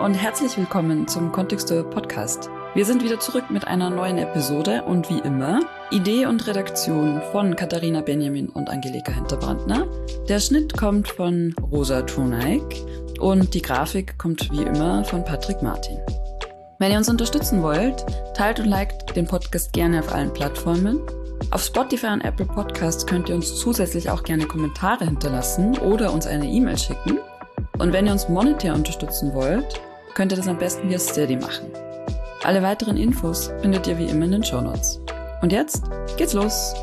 und herzlich willkommen zum Kontexte Podcast. Wir sind wieder zurück mit einer neuen Episode und wie immer Idee und Redaktion von Katharina Benjamin und Angelika Hinterbrandner. Der Schnitt kommt von Rosa Trunaik und die Grafik kommt wie immer von Patrick Martin. Wenn ihr uns unterstützen wollt, teilt und liked den Podcast gerne auf allen Plattformen. Auf Spotify und Apple Podcasts könnt ihr uns zusätzlich auch gerne Kommentare hinterlassen oder uns eine E-Mail schicken. Und wenn ihr uns monetär unterstützen wollt, könnt ihr das am besten via Steady machen. Alle weiteren Infos findet ihr wie immer in den Shownotes. Und jetzt geht's los!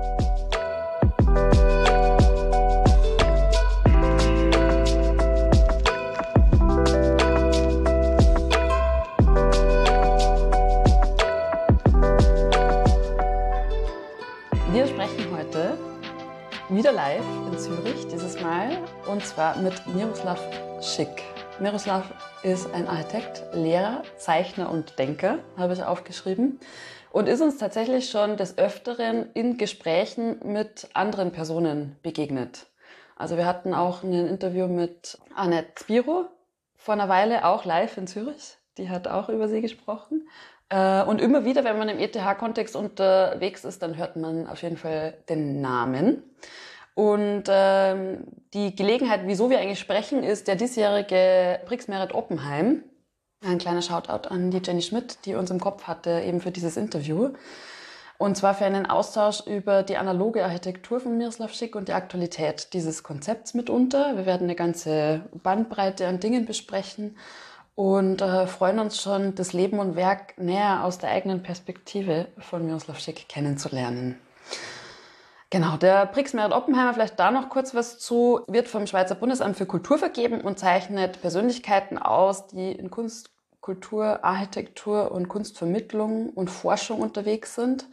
Wir sprechen heute wieder live in Zürich, dieses Mal, und zwar mit Miroslav Schick. Miroslav ist ein Architekt, Lehrer, Zeichner und Denker, habe ich aufgeschrieben, und ist uns tatsächlich schon des Öfteren in Gesprächen mit anderen Personen begegnet. Also wir hatten auch ein Interview mit Annette Spiro vor einer Weile, auch live in Zürich. Die hat auch über sie gesprochen. Und immer wieder, wenn man im ETH-Kontext unterwegs ist, dann hört man auf jeden Fall den Namen. Und die Gelegenheit, wieso wir eigentlich sprechen, ist der diesjährige Prix-Merit Oppenheim. Ein kleiner Shoutout an die Jenny Schmidt, die uns im Kopf hatte, eben für dieses Interview. Und zwar für einen Austausch über die analoge Architektur von Miroslav Schick und die Aktualität dieses Konzepts mitunter. Wir werden eine ganze Bandbreite an Dingen besprechen und freuen uns schon, das Leben und Werk näher aus der eigenen Perspektive von Miroslav Schick kennenzulernen. Genau, der Prix-Merit Oppenheimer, vielleicht da noch kurz was zu, wird vom Schweizer Bundesamt für Kultur vergeben und zeichnet Persönlichkeiten aus, die in Kunst, Kultur, Architektur und Kunstvermittlung und Forschung unterwegs sind.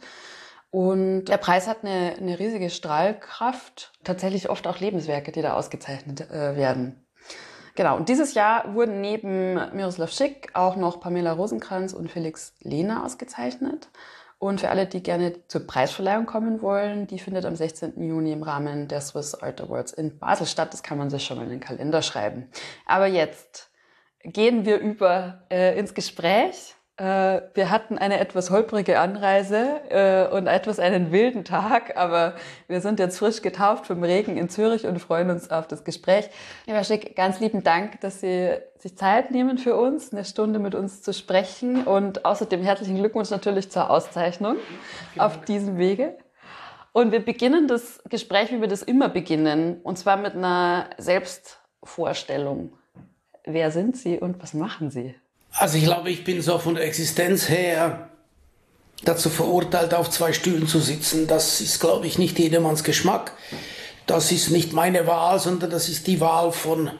Und der Preis hat eine riesige Strahlkraft, tatsächlich oft auch Lebenswerke, die da ausgezeichnet werden. Genau, und dieses Jahr wurden neben Miroslav Schick auch noch Pamela Rosenkrantz und Felix Lehner ausgezeichnet. Und für alle, die gerne zur Preisverleihung kommen wollen, die findet am 16. Juni im Rahmen der Swiss Art Awards in Basel statt. Das kann man sich schon mal in den Kalender schreiben. Aber jetzt gehen wir über ins Gespräch. Wir hatten eine etwas holprige Anreise und einen wilden Tag, aber wir sind jetzt frisch getauft vom Regen in Zürich und freuen uns auf das Gespräch. Lieber Schick, ganz lieben Dank, dass Sie sich Zeit nehmen für uns, eine Stunde mit uns zu sprechen, und außerdem herzlichen Glückwunsch natürlich zur Auszeichnung auf diesem Wege. Und wir beginnen das Gespräch, wie wir das immer beginnen, und zwar mit einer Selbstvorstellung. Wer sind Sie und was machen Sie? Also ich glaube, ich bin so von der Existenz her dazu verurteilt, auf zwei Stühlen zu sitzen. Das ist, glaube ich, nicht jedermanns Geschmack. Das ist nicht meine Wahl, sondern das ist die Wahl von,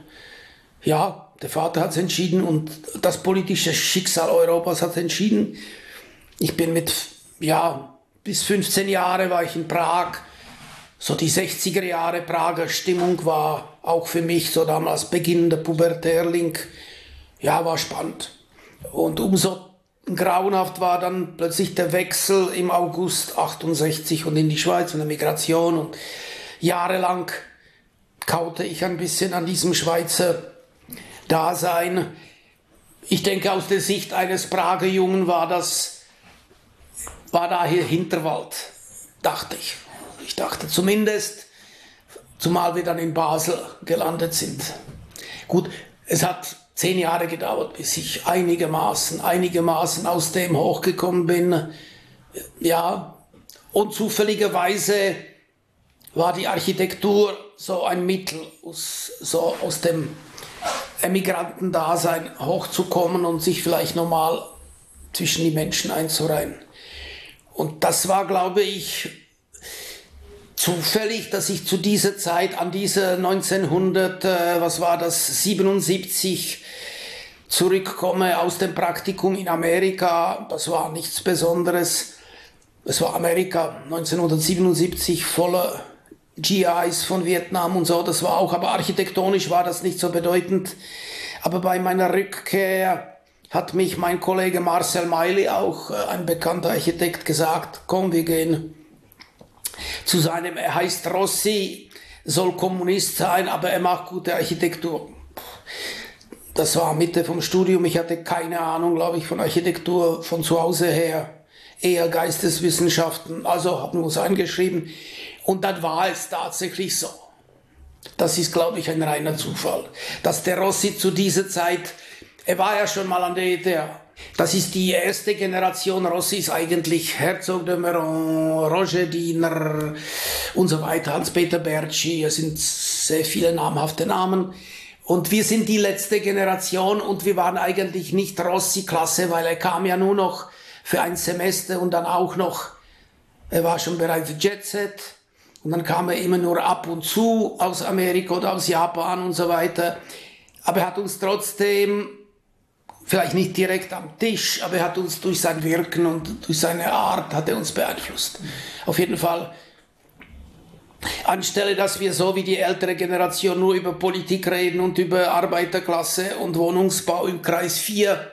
ja, der Vater hat es entschieden und das politische Schicksal Europas hat es entschieden. Ich bin bis 15 Jahre war ich in Prag. So die 60er Jahre Prager Stimmung war auch für mich so damals beginnender Pubertärling. Ja, war spannend. Und umso grauenhaft war dann plötzlich der Wechsel im August 68 und in die Schweiz und der Migration. Und jahrelang kaute ich ein bisschen an diesem Schweizer Dasein. Ich denke, aus der Sicht eines Prager Jungen war da hier Hinterwald, dachte ich. Ich dachte zumindest, zumal wir dann in Basel gelandet sind. Gut, es hat 10 Jahre gedauert, bis ich einigermaßen aus dem hochgekommen bin. Ja, und zufälligerweise war die Architektur so ein Mittel, aus dem Emigrantendasein hochzukommen und sich vielleicht nochmal zwischen die Menschen einzureihen. Und das war, glaube ich, zufällig, dass ich zu dieser Zeit, an diese 1977 zurückkomme aus dem Praktikum in Amerika. Das war nichts Besonderes. Es war Amerika 1977 voller GIs von Vietnam und so. Das war auch, aber architektonisch war das nicht so bedeutend. Aber bei meiner Rückkehr hat mich mein Kollege Marcel Meili, auch ein bekannter Architekt, gesagt, komm, wir gehen zu seinem, er heißt Rossi, soll Kommunist sein, aber er macht gute Architektur. Das war Mitte vom Studium. Ich hatte keine Ahnung, glaube ich, von Architektur von zu Hause her. Eher Geisteswissenschaften. Also haben wir uns eingeschrieben. Und dann war es tatsächlich so. Das ist, glaube ich, ein reiner Zufall. Dass der Rossi zu dieser Zeit, er war ja schon mal an der ETH. Das ist die erste Generation Rossis eigentlich. Herzog de Meuron, Roger Diener und so weiter. Hans-Peter Bertschi, es sind sehr viele namhafte Namen. Und wir sind die letzte Generation und wir waren eigentlich nicht Rossi-Klasse, weil er kam ja nur noch für ein Semester und dann auch noch, er war schon bereits Jet-Set und dann kam er immer nur ab und zu aus Amerika oder aus Japan und so weiter. Aber er hat uns trotzdem, vielleicht nicht direkt am Tisch, aber er hat uns durch sein Wirken und durch seine Art hat er uns beeinflusst. Auf jeden Fall. Anstelle, dass wir so wie die ältere Generation nur über Politik reden und über Arbeiterklasse und Wohnungsbau im Kreis 4,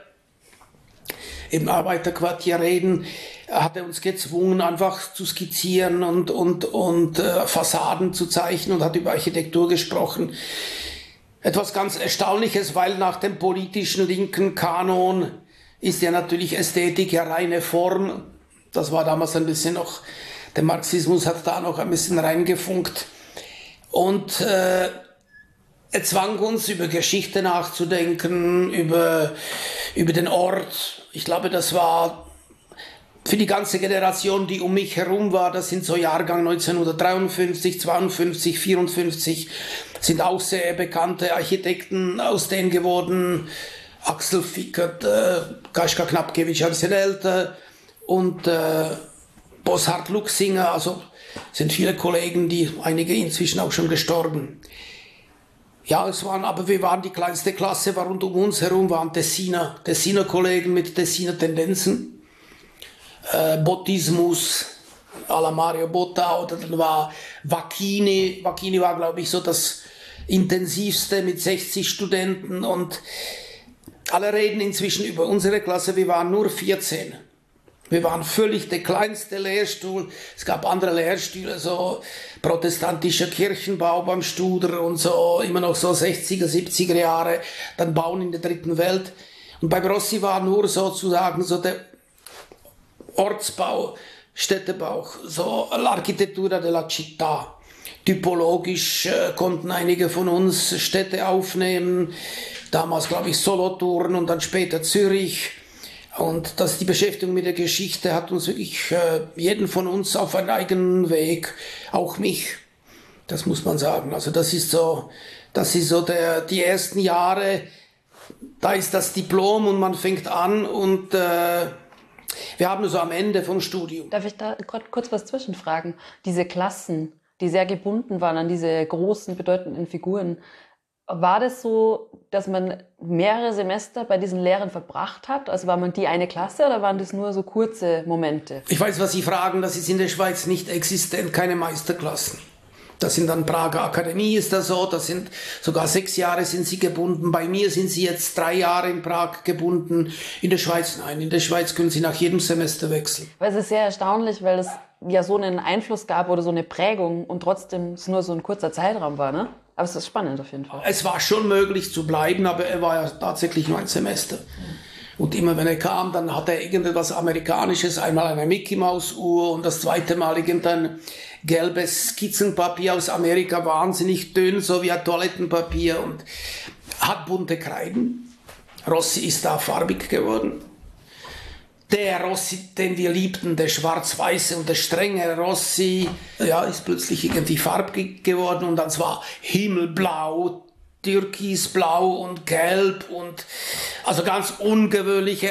im Arbeiterquartier reden, hat er uns gezwungen, einfach zu skizzieren und Fassaden zu zeichnen und hat über Architektur gesprochen. Etwas ganz Erstaunliches, weil nach dem politischen linken Kanon ist ja natürlich Ästhetik ja reine Form. Das war damals ein bisschen noch, der Marxismus hat da noch ein bisschen reingefunkt. Und er zwang uns, über Geschichte nachzudenken, über den Ort. Ich glaube, das war für die ganze Generation, die um mich herum war, das sind so Jahrgang 1953, 52, 54, sind auch sehr bekannte Architekten aus denen geworden. Axel Fickert, Kaśka Knapkiewicz, ein bisschen älter, und Boshart Luxinger, also sind viele Kollegen, einige inzwischen auch schon gestorben. Ja, aber wir waren die kleinste Klasse, und um uns herum waren Tessiner Kollegen mit Tessiner Tendenzen. Bottismus, à la Mario Botta, oder dann war Vacchini. Vacchini war, glaube ich, so das intensivste mit 60 Studenten, und alle reden inzwischen über unsere Klasse. Wir waren nur 14. Wir waren völlig der kleinste Lehrstuhl. Es gab andere Lehrstühle, so protestantischer Kirchenbau beim Studer und so, immer noch so 60er, 70er Jahre, dann Bauen in der dritten Welt. Und bei Rossi war nur sozusagen so der Ortsbau, Städtebau, so l'Architettura della Città. Typologisch konnten einige von uns Städte aufnehmen, damals glaube ich Solothurn und dann später Zürich. Und die Beschäftigung mit der Geschichte hat uns wirklich jeden von uns auf einen eigenen Weg, auch mich, das muss man sagen. Also das ist so die ersten Jahre, da ist das Diplom und man fängt an, und wir haben so am Ende vom Studium. Darf ich da kurz was zwischenfragen? Diese Klassen, die sehr gebunden waren an diese großen, bedeutenden Figuren, war das so, dass man mehrere Semester bei diesen Lehrern verbracht hat? Also war man die eine Klasse oder waren das nur so kurze Momente? Ich weiß, was Sie fragen, das ist in der Schweiz nicht existent, keine Meisterklassen. Das sind dann Prager Akademie, ist das so, das sind sogar 6 Jahre sind sie gebunden. Bei mir sind sie jetzt 3 Jahre in Prag gebunden. In der Schweiz nein, in der Schweiz können sie nach jedem Semester wechseln. Weil es ist sehr erstaunlich, weil es ja so einen Einfluss gab oder so eine Prägung und trotzdem es nur so ein kurzer Zeitraum war, ne? Aber es ist spannend auf jeden Fall. Es war schon möglich zu bleiben, aber er war ja tatsächlich nur ein Semester. Und immer wenn er kam, dann hat er irgendetwas Amerikanisches, einmal eine Mickey-Maus-Uhr und das zweite Mal irgendein gelbes Skizzenpapier aus Amerika, wahnsinnig dünn, so wie ein Toilettenpapier, und hat bunte Kreiden. Rossi ist da farbig geworden. Der Rossi, den wir liebten, der schwarz-weiße und der strenge Rossi, ja, ist plötzlich irgendwie farbig geworden, und dann war Himmelblau, Türkisblau und Gelb, und also ganz ungewöhnliche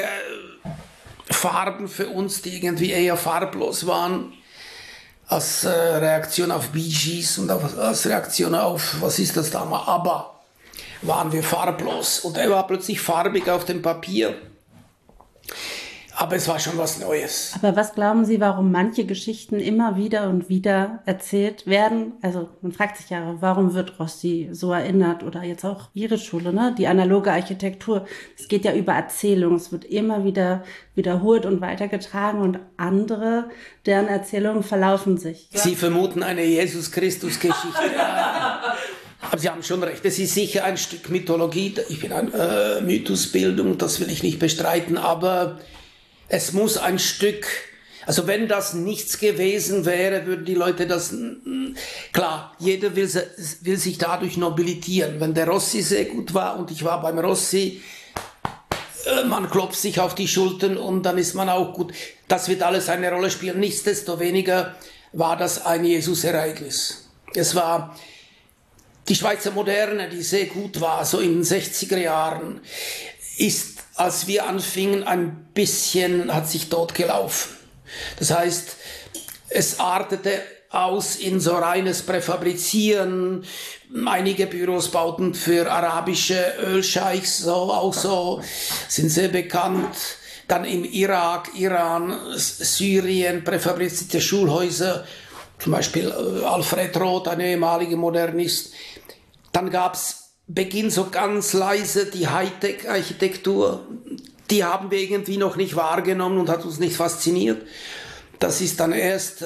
Farben für uns, die irgendwie eher farblos waren, als Reaktion auf Bee Gees und als Reaktion auf, was ist das damals, ABBA, waren wir farblos, und er war plötzlich farbig auf dem Papier. Aber es war schon was Neues. Aber was glauben Sie, warum manche Geschichten immer wieder und wieder erzählt werden? Also man fragt sich ja, warum wird Rossi so erinnert, oder jetzt auch Ihre Schule, ne? Die analoge Architektur. Es geht ja über Erzählung. Es wird immer wieder wiederholt und weitergetragen, und andere, deren Erzählungen verlaufen sich. Sie vermuten eine Jesus-Christus-Geschichte. Aber Sie haben schon recht, es ist sicher ein Stück Mythologie. Ich bin ein Mythosbildung, das will ich nicht bestreiten, aber es muss ein Stück, also wenn das nichts gewesen wäre, würden die Leute das, klar, jeder will sich dadurch nobilitieren. Wenn der Rossi sehr gut war und ich war beim Rossi, man klopft sich auf die Schultern und dann ist man auch gut. Das wird alles eine Rolle spielen. Nichtsdestoweniger war das ein Jesus-Ereignis. Es war die Schweizer Moderne, die sehr gut war, so in den 60er Jahren, ist, als wir anfingen, ein bisschen, hat sich totgelaufen. Das heißt, es artete aus in so reines Präfabrizieren. Einige Büros bauten für arabische Ölscheichs so, auch so, sind sehr bekannt. Dann im Irak, Iran, Syrien, präfabrizierte Schulhäuser, zum Beispiel Alfred Roth, ein ehemaliger Modernist. Dann gab's Beginn so ganz leise die Hightech-Architektur. Die haben wir irgendwie noch nicht wahrgenommen und hat uns nicht fasziniert. Das ist dann erst,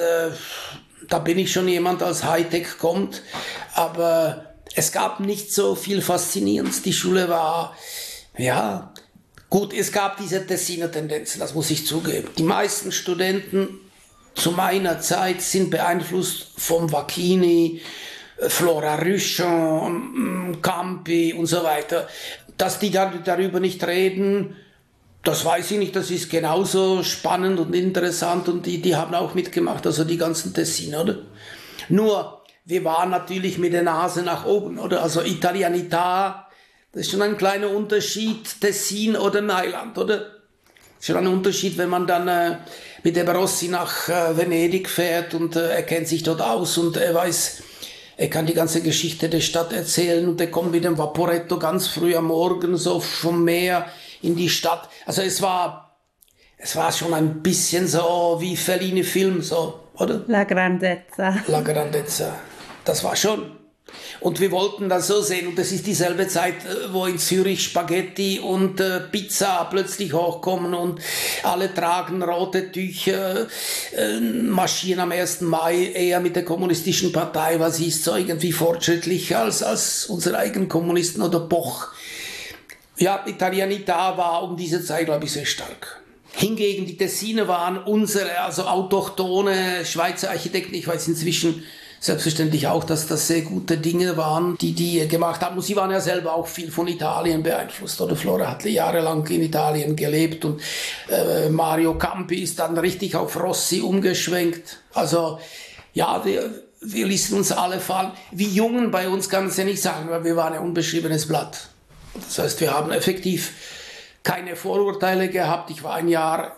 da bin ich schon jemand, als Hightech kommt. Aber es gab nicht so viel Faszinierendes. Die Schule war, ja, gut, es gab diese Tessiner Tendenzen, das muss ich zugeben. Die meisten Studenten zu meiner Zeit sind beeinflusst vom Vacchini, Flora Rüchon, Campi und so weiter. Dass die darüber nicht reden, das weiß ich nicht, das ist genauso spannend und interessant und die haben auch mitgemacht, also die ganzen Tessiner, oder? Nur, wir waren natürlich mit der Nase nach oben, oder? Also Italianità, das ist schon ein kleiner Unterschied, Tessin oder Mailand, oder? Schon ein Unterschied, wenn man dann mit dem Rossi nach Venedig fährt und er kennt sich dort aus und er weiß, er kann die ganze Geschichte der Stadt erzählen und er kommt mit dem Vaporetto ganz früh am Morgen so vom Meer in die Stadt. Also es war schon ein bisschen so wie Fellini-Film, so, oder? La Grandezza. La Grandezza. Das war schon. Und wir wollten das so sehen. Und das ist dieselbe Zeit, wo in Zürich Spaghetti und Pizza plötzlich hochkommen und alle tragen rote Tücher, marschieren am 1. Mai eher mit der kommunistischen Partei, was ist so irgendwie fortschrittlicher als unsere eigenen Kommunisten oder Boch. Ja, Italianità war um diese Zeit, glaube ich, sehr stark. Hingegen die Tessiner waren unsere, also autochthone Schweizer Architekten. Ich weiß inzwischen selbstverständlich auch, dass das sehr gute Dinge waren, die gemacht haben. Und sie waren ja selber auch viel von Italien beeinflusst. Oder Flora hat jahrelang in Italien gelebt und Mario Campi ist dann richtig auf Rossi umgeschwenkt. Also ja, wir ließen uns alle fallen. Wie Jungen bei uns kann man es ja nicht sagen, weil wir waren ein unbeschriebenes Blatt. Das heißt, wir haben effektiv keine Vorurteile gehabt. Ich war ein Jahr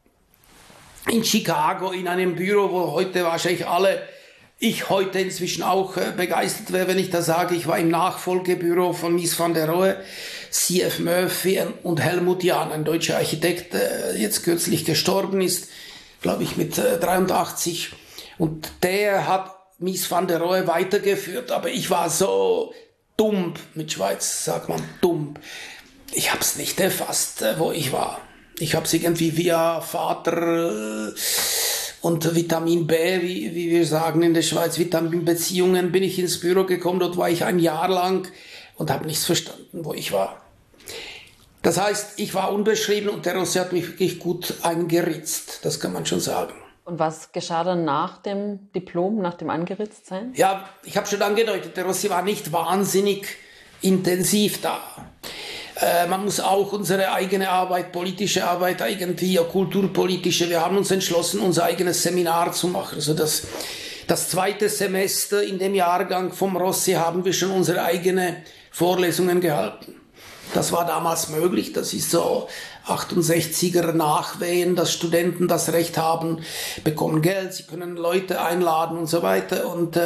in Chicago in einem Büro, wo heute wahrscheinlich ich heute inzwischen auch begeistert wäre, wenn ich da sage, ich war im Nachfolgebüro von Mies van der Rohe, C.F. Murphy und Helmut Jahn, ein deutscher Architekt, der jetzt kürzlich gestorben ist, glaube ich mit 83. Und der hat Mies van der Rohe weitergeführt, aber ich war so dumm, mit Schweiz sagt man dumm. Ich habe es nicht erfasst, wo ich war. Ich habe es irgendwie via Vater und Vitamin B, wie wir sagen in der Schweiz, Vitaminbeziehungen, bin ich ins Büro gekommen. Dort war ich ein Jahr lang und habe nichts verstanden, wo ich war. Das heißt, ich war unbeschrieben und der Rossi hat mich wirklich gut eingeritzt. Das kann man schon sagen. Und was geschah dann nach dem Diplom, nach dem Angeritztsein? Ja, ich habe schon angedeutet, der Rossi war nicht wahnsinnig intensiv da. Man muss auch unsere eigene Arbeit, politische Arbeit, irgendwie kulturpolitische, wir haben uns entschlossen, unser eigenes Seminar zu machen. Also das zweite Semester in dem Jahrgang vom Rossi haben wir schon unsere eigene Vorlesungen gehalten. Das war damals möglich, das ist so 68er Nachwehen, dass Studenten das Recht haben, bekommen Geld, sie können Leute einladen und so weiter und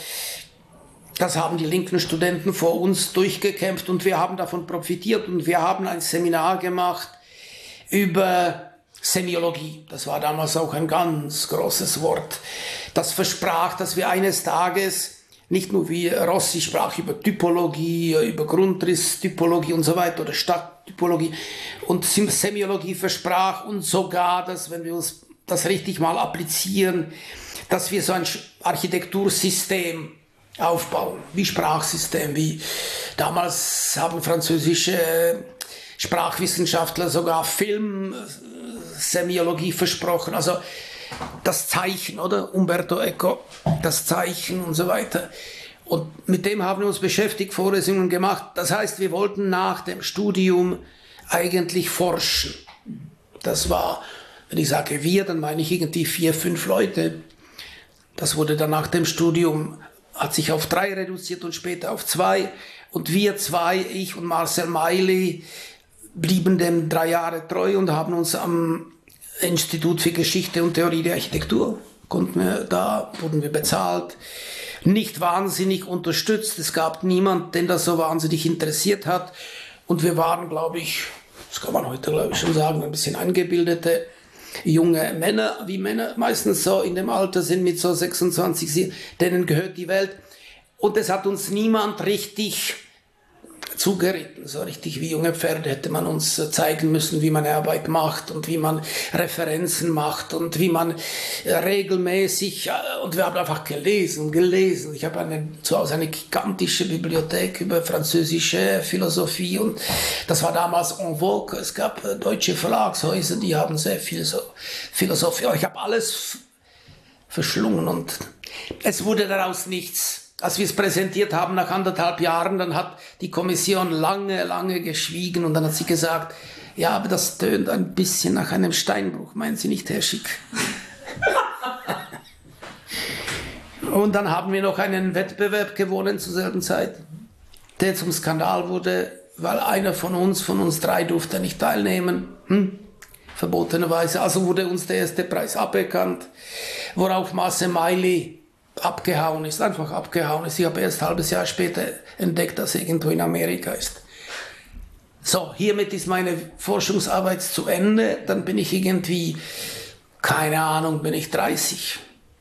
das haben die linken Studenten vor uns durchgekämpft und wir haben davon profitiert und wir haben ein Seminar gemacht über Semiologie. Das war damals auch ein ganz großes Wort. Das versprach, dass wir eines Tages nicht nur wie Rossi sprach über Typologie, über Grundrisstypologie und so weiter oder Stadttypologie und Semiologie versprach und sogar, dass wenn wir uns das richtig mal applizieren, dass wir so ein Architektursystem aufbauen, wie Sprachsystem, wie damals haben französische Sprachwissenschaftler sogar Filmsemiologie versprochen, also das Zeichen, oder? Umberto Eco, das Zeichen und so weiter. Und mit dem haben wir uns beschäftigt, Vorlesungen gemacht. Das heißt, wir wollten nach dem Studium eigentlich forschen. Das war, wenn ich sage wir, dann meine ich irgendwie 4, 5 Leute. Das wurde dann nach dem Studium, hat sich auf 3 reduziert und später auf 2. Und wir 2, ich und Marcel Meili, blieben dem 3 Jahre treu und haben uns am Institut für Geschichte und Theorie der Architektur, wurden wir bezahlt, nicht wahnsinnig unterstützt. Es gab niemand, den das so wahnsinnig interessiert hat. Und wir waren, glaube ich, das kann man heute, glaube ich, schon sagen, ein bisschen eingebildete junge Männer, wie Männer meistens so in dem Alter sind, mit so 26, denen gehört die Welt. Und es hat uns niemand richtig zugeritten, so richtig wie junge Pferde hätte man uns zeigen müssen, wie man Arbeit macht und wie man Referenzen macht und wie man regelmäßig, und wir haben einfach gelesen. Ich habe zu Hause eine gigantische Bibliothek über französische Philosophie und das war damals en vogue. Es gab deutsche Verlagshäuser, die haben sehr viel so Philosophie. Ich habe alles verschlungen und es wurde daraus nichts. Als wir es präsentiert haben nach 1,5 Jahren, dann hat die Kommission lange geschwiegen und dann hat sie gesagt, ja, aber das tönt ein bisschen nach einem Steinbruch, meinen Sie nicht, Herr Schick? Und dann haben wir noch einen Wettbewerb gewonnen zur selben Zeit, der zum Skandal wurde, weil einer von uns 3 durfte nicht teilnehmen, verbotenerweise. Also wurde uns der erste Preis aberkannt, worauf Marcel Meili einfach abgehauen ist. Ich habe erst ein halbes Jahr später entdeckt, dass er irgendwo in Amerika ist. So, hiermit ist meine Forschungsarbeit zu Ende. Dann bin ich irgendwie, keine Ahnung, bin ich 30.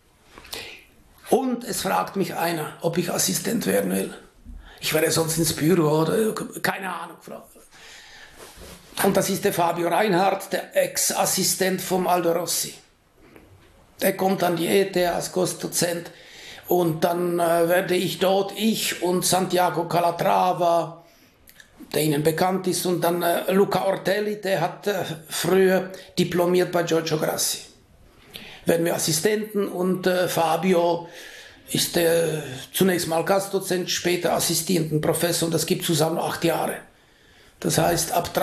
Und es fragt mich einer, ob ich Assistent werden will. Ich werde sonst ins Büro oder keine Ahnung. Und das ist der Fabio Reinhardt, der Ex-Assistent vom Aldo Rossi. Der kommt an die ETH als Gastdozent und dann werde ich dort, ich und Santiago Calatrava, der Ihnen bekannt ist, und dann Luca Ortelli, der hat früher diplomiert bei Giorgio Grassi. Werden wir Assistenten und Fabio ist zunächst mal Gastdozent, später Assistierenden-Professor und das gibt zusammen 8 Jahre. Das heißt, ab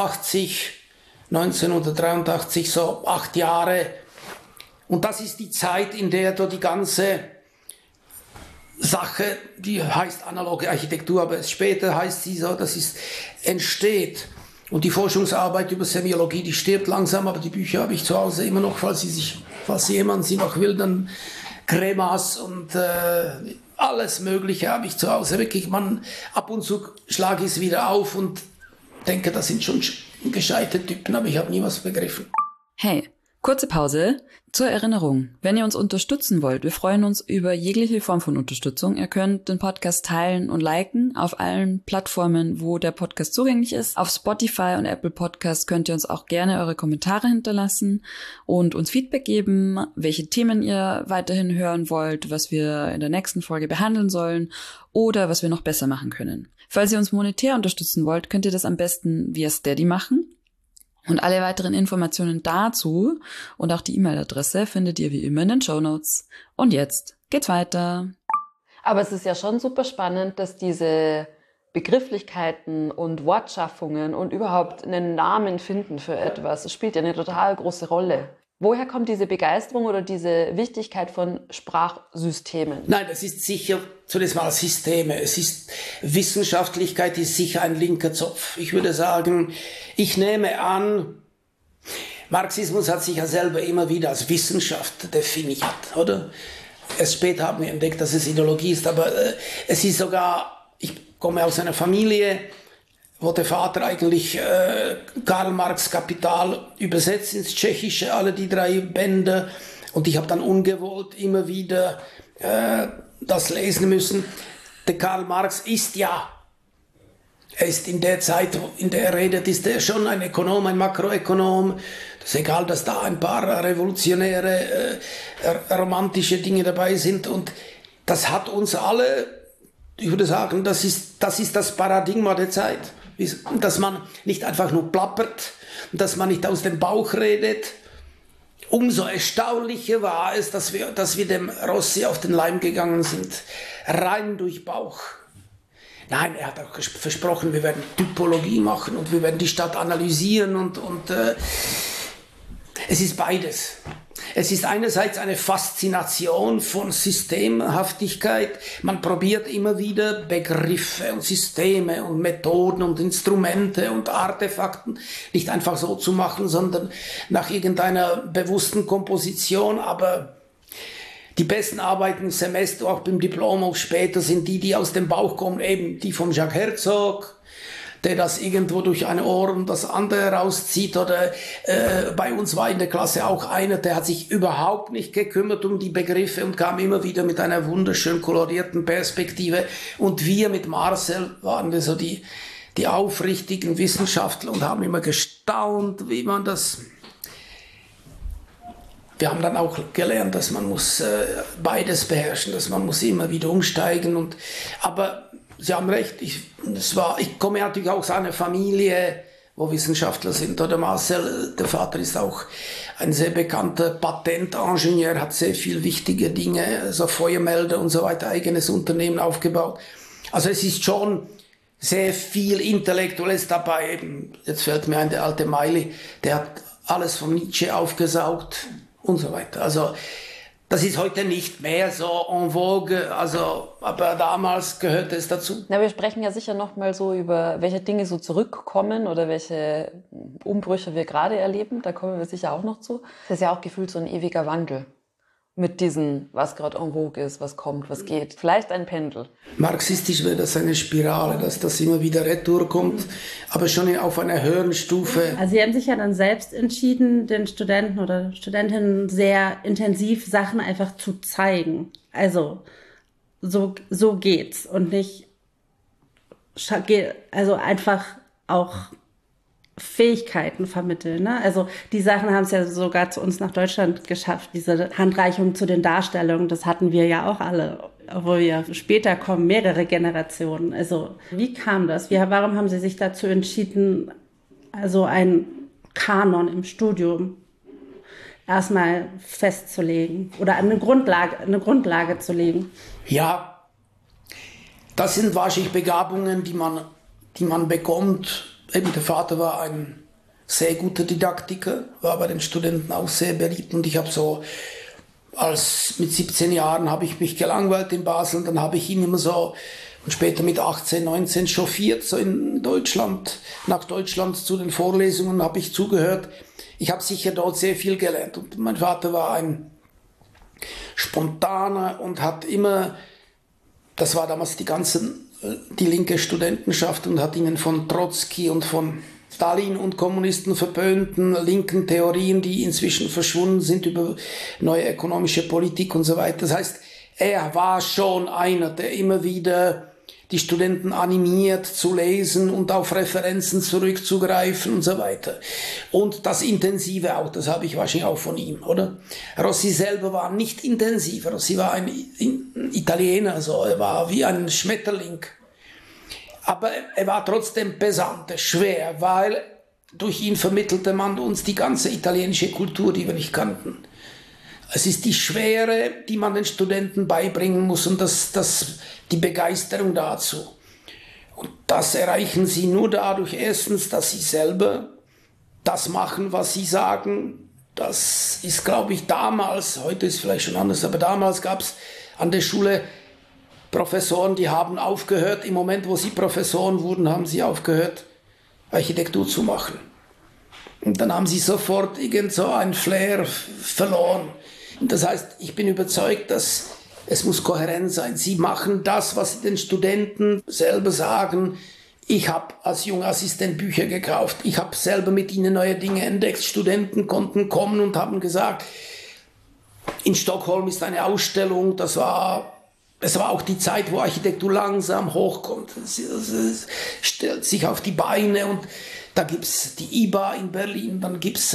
1983, so 8 Jahre. Und das ist die Zeit, in der da die ganze Sache, die heißt analoge Architektur, aber später heißt sie so, entsteht. Und die Forschungsarbeit über Semiologie, die stirbt langsam, aber die Bücher habe ich zu Hause immer noch, falls jemand sie noch will, dann Cremas und alles Mögliche habe ich zu Hause. Wirklich, ab und zu schlage ich es wieder auf und denke, das sind schon gescheite Typen, aber ich habe nie was begriffen. Hey, kurze Pause. Zur Erinnerung, wenn ihr uns unterstützen wollt, wir freuen uns über jegliche Form von Unterstützung. Ihr könnt den Podcast teilen und liken auf allen Plattformen, wo der Podcast zugänglich ist. Auf Spotify und Apple Podcasts könnt ihr uns auch gerne eure Kommentare hinterlassen und uns Feedback geben, welche Themen ihr weiterhin hören wollt, was wir in der nächsten Folge behandeln sollen oder was wir noch besser machen können. Falls ihr uns monetär unterstützen wollt, könnt ihr das am besten via Steady machen. Und alle weiteren Informationen dazu und auch die E-Mail-Adresse findet ihr wie immer in den Shownotes. Und jetzt geht's weiter. Aber es ist ja schon super spannend, dass diese Begrifflichkeiten und Wortschaffungen und überhaupt einen Namen finden für etwas, das spielt ja eine total große Rolle. Woher kommt diese Begeisterung oder diese Wichtigkeit von Sprachsystemen? Nein, das ist sicher zunächst mal Systeme. Wissenschaftlichkeit ist sicher ein linker Zopf. Ich würde sagen, ich nehme an, Marxismus hat sich ja selber immer wieder als Wissenschaft definiert, oder? Erst später haben wir entdeckt, dass es Ideologie ist, aber es ist sogar, ich komme aus einer Familie, wo der Vater eigentlich Karl Marx Kapital übersetzt ins Tschechische, alle die 3 Bände. Und ich habe dann ungewollt immer wieder das lesen müssen. Der Karl Marx ist er ist in der Zeit, in der er redet, ist er schon ein Ökonom, ein Makroökonom. Das ist egal, dass da ein paar revolutionäre, romantische Dinge dabei sind. Und das hat uns alle, ich würde sagen, das ist das Paradigma der Zeit. Dass man nicht einfach nur plappert, dass man nicht aus dem Bauch redet. Umso erstaunlicher war es, dass wir dem Rossi auf den Leim gegangen sind. Rein durch Bauch. Nein, er hat auch versprochen, wir werden Typologie machen und wir werden die Stadt analysieren und es ist beides. Es ist einerseits eine Faszination von Systemhaftigkeit. Man probiert immer wieder Begriffe und Systeme und Methoden und Instrumente und Artefakten nicht einfach so zu machen, sondern nach irgendeiner bewussten Komposition. Aber die besten Arbeiten im Semester, auch beim Diplom, auch später, sind die aus dem Bauch kommen, eben die von Jacques Herzog, der das irgendwo durch ein Ohr und das andere rauszieht. Oder bei uns war in der Klasse auch einer, der hat sich überhaupt nicht gekümmert um die Begriffe und kam immer wieder mit einer wunderschön kolorierten Perspektive. Und wir mit Marcel waren wir so die aufrichtigen Wissenschaftler und haben immer gestaunt, wie man das... Wir haben dann auch gelernt, dass man muss beides beherrschen, dass man muss immer wieder umsteigen. Aber Sie haben recht, ich komme natürlich auch aus einer Familie, wo Wissenschaftler sind. Oder Marcel, der Vater ist auch ein sehr bekannter Patentingenieur, hat sehr viel wichtige Dinge, also Feuermelder und so weiter, eigenes Unternehmen aufgebaut. Also es ist schon sehr viel Intellektuelles dabei. Jetzt fällt mir ein, der alte Meili, der hat alles von Nietzsche aufgesaugt und so weiter. Also das ist heute nicht mehr so en vogue, aber damals gehörte es dazu. Na, wir sprechen ja sicher noch mal so über, welche Dinge so zurückkommen oder welche Umbrüche wir gerade erleben. Da kommen wir sicher auch noch zu. Das ist ja auch gefühlt so ein ewiger Wandel mit diesen, was gerade en vogue ist, was kommt, was geht. Vielleicht ein Pendel. Marxistisch wäre das eine Spirale, dass das immer wieder retour kommt, aber schon auf einer höheren Stufe. Also Sie haben sich ja dann selbst entschieden, den Studenten oder Studentinnen sehr intensiv Sachen einfach zu zeigen. Also so geht's und nicht, also einfach auch Fähigkeiten vermitteln. Ne? Also die Sachen haben es ja sogar zu uns nach Deutschland geschafft, diese Handreichung zu den Darstellungen, das hatten wir ja auch alle, obwohl wir später kommen, mehrere Generationen. Also wie kam das? Warum haben Sie sich dazu entschieden, also einen Kanon im Studium erstmal festzulegen oder eine Grundlage zu legen? Ja, das sind wahrscheinlich Begabungen, die man bekommt. Eben der Vater war ein sehr guter Didaktiker, war bei den Studenten auch sehr beliebt und ich habe mit 17 Jahren habe ich mich gelangweilt in Basel und dann habe ich ihn immer so und später mit 18, 19 chauffiert, so in Deutschland, nach Deutschland zu den Vorlesungen habe ich zugehört. Ich habe sicher dort sehr viel gelernt und mein Vater war ein Spontaner und hat immer, das war damals die linke Studentenschaft und hat ihnen von Trotzki und von Stalin und Kommunisten verpönten linken Theorien, die inzwischen verschwunden sind über neue ökonomische Politik und so weiter. Das heißt, er war schon einer, der immer wieder die Studenten animiert zu lesen und auf Referenzen zurückzugreifen und so weiter. Und das Intensive auch, das habe ich wahrscheinlich auch von ihm, oder? Rossi selber war nicht intensiv, Rossi war ein Italiener, also er war wie ein Schmetterling. Aber er war trotzdem pesant, schwer, weil durch ihn vermittelte man uns die ganze italienische Kultur, die wir nicht kannten. Es ist die Schwere, die man den Studenten beibringen muss und die Begeisterung dazu. Und das erreichen sie nur dadurch, erstens, dass sie selber das machen, was sie sagen. Das ist, glaube ich, damals, heute ist es vielleicht schon anders, aber damals gab es an der Schule Professoren, die haben aufgehört, im Moment, wo sie Professoren wurden, haben sie aufgehört, Architektur zu machen. Und dann haben sie sofort irgend so ein Flair verloren. Das heißt, ich bin überzeugt, dass es muss kohärent sein. Sie machen das, was sie den Studenten selber sagen. Ich habe als junger Assistent Bücher gekauft. Ich habe selber mit ihnen neue Dinge entdeckt. Studenten konnten kommen und haben gesagt, in Stockholm ist eine Ausstellung. Es war auch die Zeit, wo Architektur langsam hochkommt. Es stellt sich auf die Beine und Da gibt es die IBA in Berlin, dann gibt es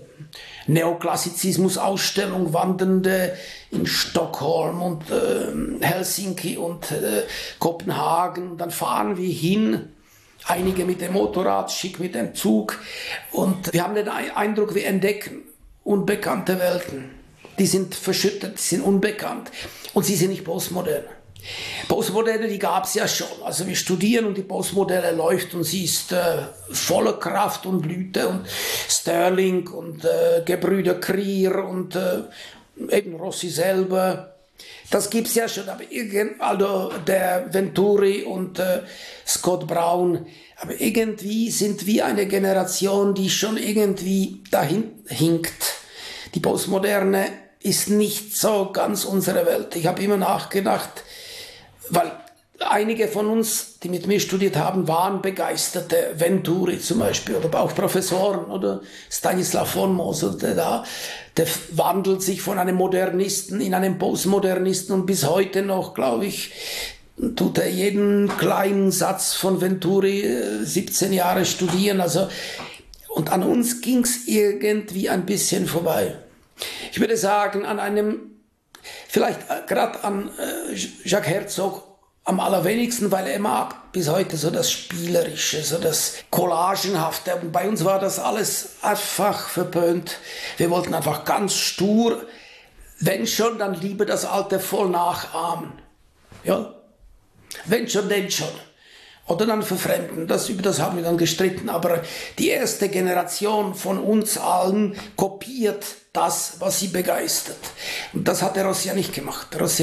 Neoklassizismus-Ausstellung, Wandernde in Stockholm und Helsinki und Kopenhagen. Dann fahren wir hin, einige mit dem Motorrad, schick mit dem Zug. Und wir haben den Eindruck, wir entdecken unbekannte Welten. Die sind verschüttet, die sind unbekannt und sie sind nicht postmodern. Postmoderne, die gab es ja schon. Also wir studieren und die Postmoderne läuft und sie ist voller Kraft und Blüte und Sterling und Gebrüder Krier und eben Rossi selber. Das gibt es ja schon, aber also der Venturi und Scott Brown, aber irgendwie sind wir eine Generation, die schon irgendwie dahin hinkt. Die Postmoderne ist nicht so ganz unsere Welt. Ich habe immer nachgedacht, weil einige von uns, die mit mir studiert haben, waren begeisterte Venturi zum Beispiel oder auch Professoren oder Stanislav von Moser, der wandelt sich von einem Modernisten in einen Postmodernisten und bis heute noch, glaube ich, tut er jeden kleinen Satz von Venturi 17 Jahre studieren. Also, und an uns ging es irgendwie ein bisschen vorbei. Ich würde sagen, an einem vielleicht gerade an Jacques Herzog am allerwenigsten, weil er mag bis heute so das Spielerische, so das Collagenhafte. Und bei uns war das alles einfach verpönt. Wir wollten einfach ganz stur, wenn schon, dann lieber das Alte voll nachahmen. Ja? Wenn schon, denn schon. Oder dann verfremden, über das haben wir dann gestritten. Aber die erste Generation von uns allen kopiert das, was sie begeistert. Und das hat der Rossi ja nicht gemacht. Rossi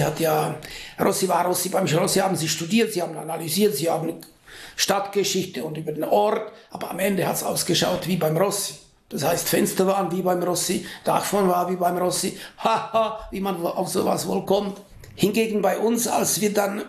beim Rossi haben sie studiert, sie haben analysiert, sie haben Stadtgeschichte und über den Ort, aber am Ende hat es ausgeschaut wie beim Rossi. Das heißt, Fenster waren wie beim Rossi, Dachform war wie beim Rossi, haha, wie man auf sowas wohl kommt. Hingegen bei uns, als wir dann,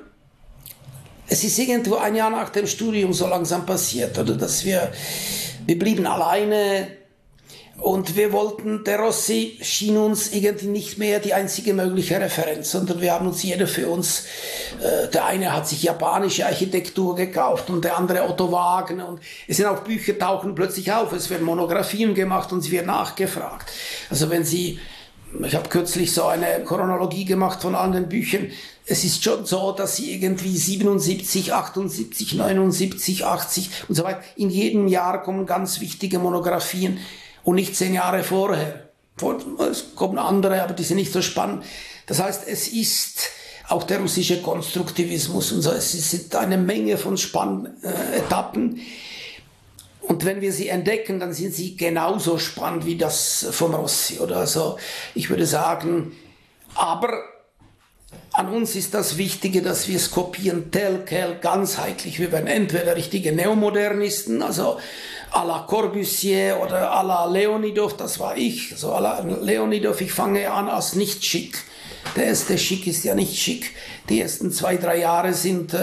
es ist irgendwo ein Jahr nach dem Studium so langsam passiert, oder, dass wir blieben alleine und wir wollten, der Rossi schien uns irgendwie nicht mehr die einzige mögliche Referenz, sondern wir haben uns jeder für uns, der eine hat sich japanische Architektur gekauft und der andere Otto Wagner und es sind auch Bücher tauchen plötzlich auf, es werden Monographien gemacht und es wird nachgefragt. Also wenn Sie, ich habe kürzlich so eine Chronologie gemacht von allen den Büchern. Es ist schon so, dass sie irgendwie 77, 78, 79, 80 und so weiter, in jedem Jahr kommen ganz wichtige Monographien und nicht 10 Jahre vorher. Es kommen andere, aber die sind nicht so spannend. Das heißt, es ist auch der russische Konstruktivismus und so. Es sind eine Menge von spannenden Etappen. Und wenn wir sie entdecken, dann sind sie genauso spannend wie das vom Rossi oder so. Ich würde sagen, aber an uns ist das Wichtige, dass wir es kopieren, telquel, ganzheitlich. Wir werden entweder richtige Neomodernisten, also à la Corbusier oder à la Leonidov, das war ich. Also à la Leonidov, ich fange an als nicht schick. Der erste Schick ist ja nicht schick. Die ersten 2, 3 Jahre sind...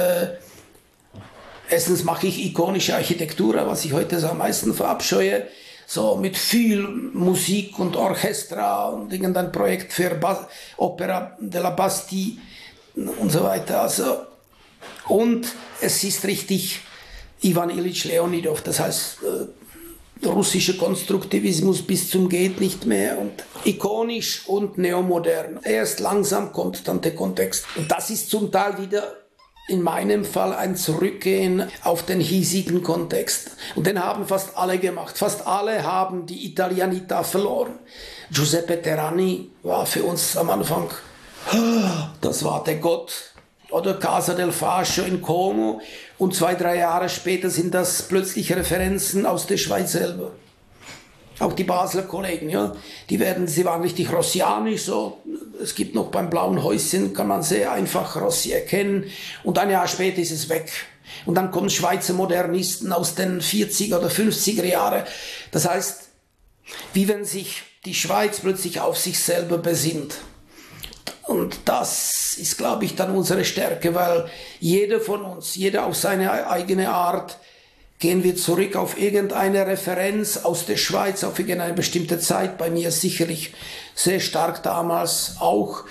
Erstens mache ich ikonische Architektur, was ich heute am meisten verabscheue, so mit viel Musik und Orchestra und irgendein Projekt für Opera de la Bastille und so weiter. Also, und es ist richtig Ivan Ilyich Leonidov, das heißt russischer Konstruktivismus bis zum geht nicht mehr und ikonisch und neomodern. Erst langsam kommt dann der Kontext. Und das ist zum Teil wieder in meinem Fall ein Zurückgehen auf den hiesigen Kontext. Und den haben fast alle gemacht. Fast alle haben die Italianità verloren. Giuseppe Terrani war für uns am Anfang, das war der Gott. Oder Casa del Fascio in Como. Und 2, 3 Jahre später sind das plötzlich Referenzen aus der Schweiz selber. Auch die Basler Kollegen, ja, sie waren richtig rossianisch, so. Es gibt noch beim Blauen Häuschen, kann man sehr einfach Rossi erkennen. Und ein Jahr später ist es weg. Und dann kommen Schweizer Modernisten aus den 40er oder 50er Jahren. Das heißt, wie wenn sich die Schweiz plötzlich auf sich selber besinnt. Und das ist, glaube ich, dann unsere Stärke, weil jeder von uns, jeder auf seine eigene Art, gehen wir zurück auf irgendeine Referenz aus der Schweiz, auf irgendeine bestimmte Zeit. Bei mir sicherlich sehr stark damals auch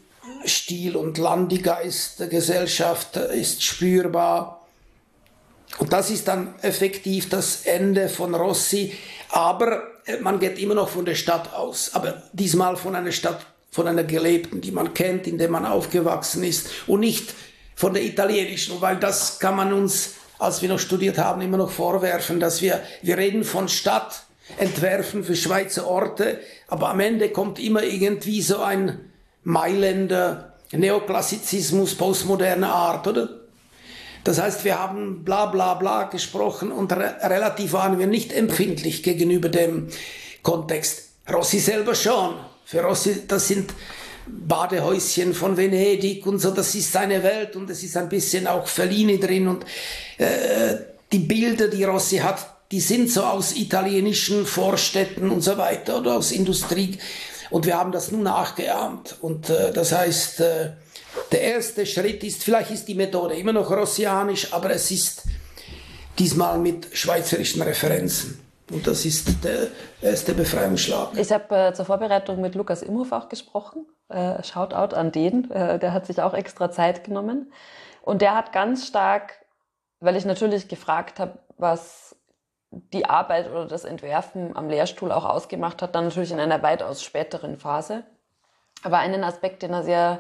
Landi-Stil und Landi-Geist der Gesellschaft ist spürbar. Und das ist dann effektiv das Ende von Rossi. Aber man geht immer noch von der Stadt aus. Aber diesmal von einer Stadt, von einer gelebten, die man kennt, in der man aufgewachsen ist. Und nicht von der italienischen. Weil das kann man uns, als wir noch studiert haben, immer noch vorwerfen, dass wir reden von Stadt, entwerfen für Schweizer Orte. Aber am Ende kommt immer irgendwie so ein Mailänder Neoklassizismus, postmoderne Art, oder? Das heißt, wir haben bla bla bla gesprochen und relativ waren wir nicht empfindlich gegenüber dem Kontext. Rossi selber schon. Für Rossi, das sind Badehäuschen von Venedig und so, das ist seine Welt und es ist ein bisschen auch Fellini drin und die Bilder, die Rossi hat, die sind so aus italienischen Vorstädten und so weiter oder aus Industrie und wir haben das nun nachgeahmt und das heißt, der erste Schritt ist, vielleicht ist die Methode immer noch rossianisch, aber es ist diesmal mit schweizerischen Referenzen. Und das ist der erste Befreiungsschlag. Ich habe zur Vorbereitung mit Lukas Imhoff auch gesprochen. Shoutout an den. Der hat sich auch extra Zeit genommen. Und der hat ganz stark, weil ich natürlich gefragt habe, was die Arbeit oder das Entwerfen am Lehrstuhl auch ausgemacht hat, dann natürlich in einer weitaus späteren Phase. Aber einen Aspekt, den er sehr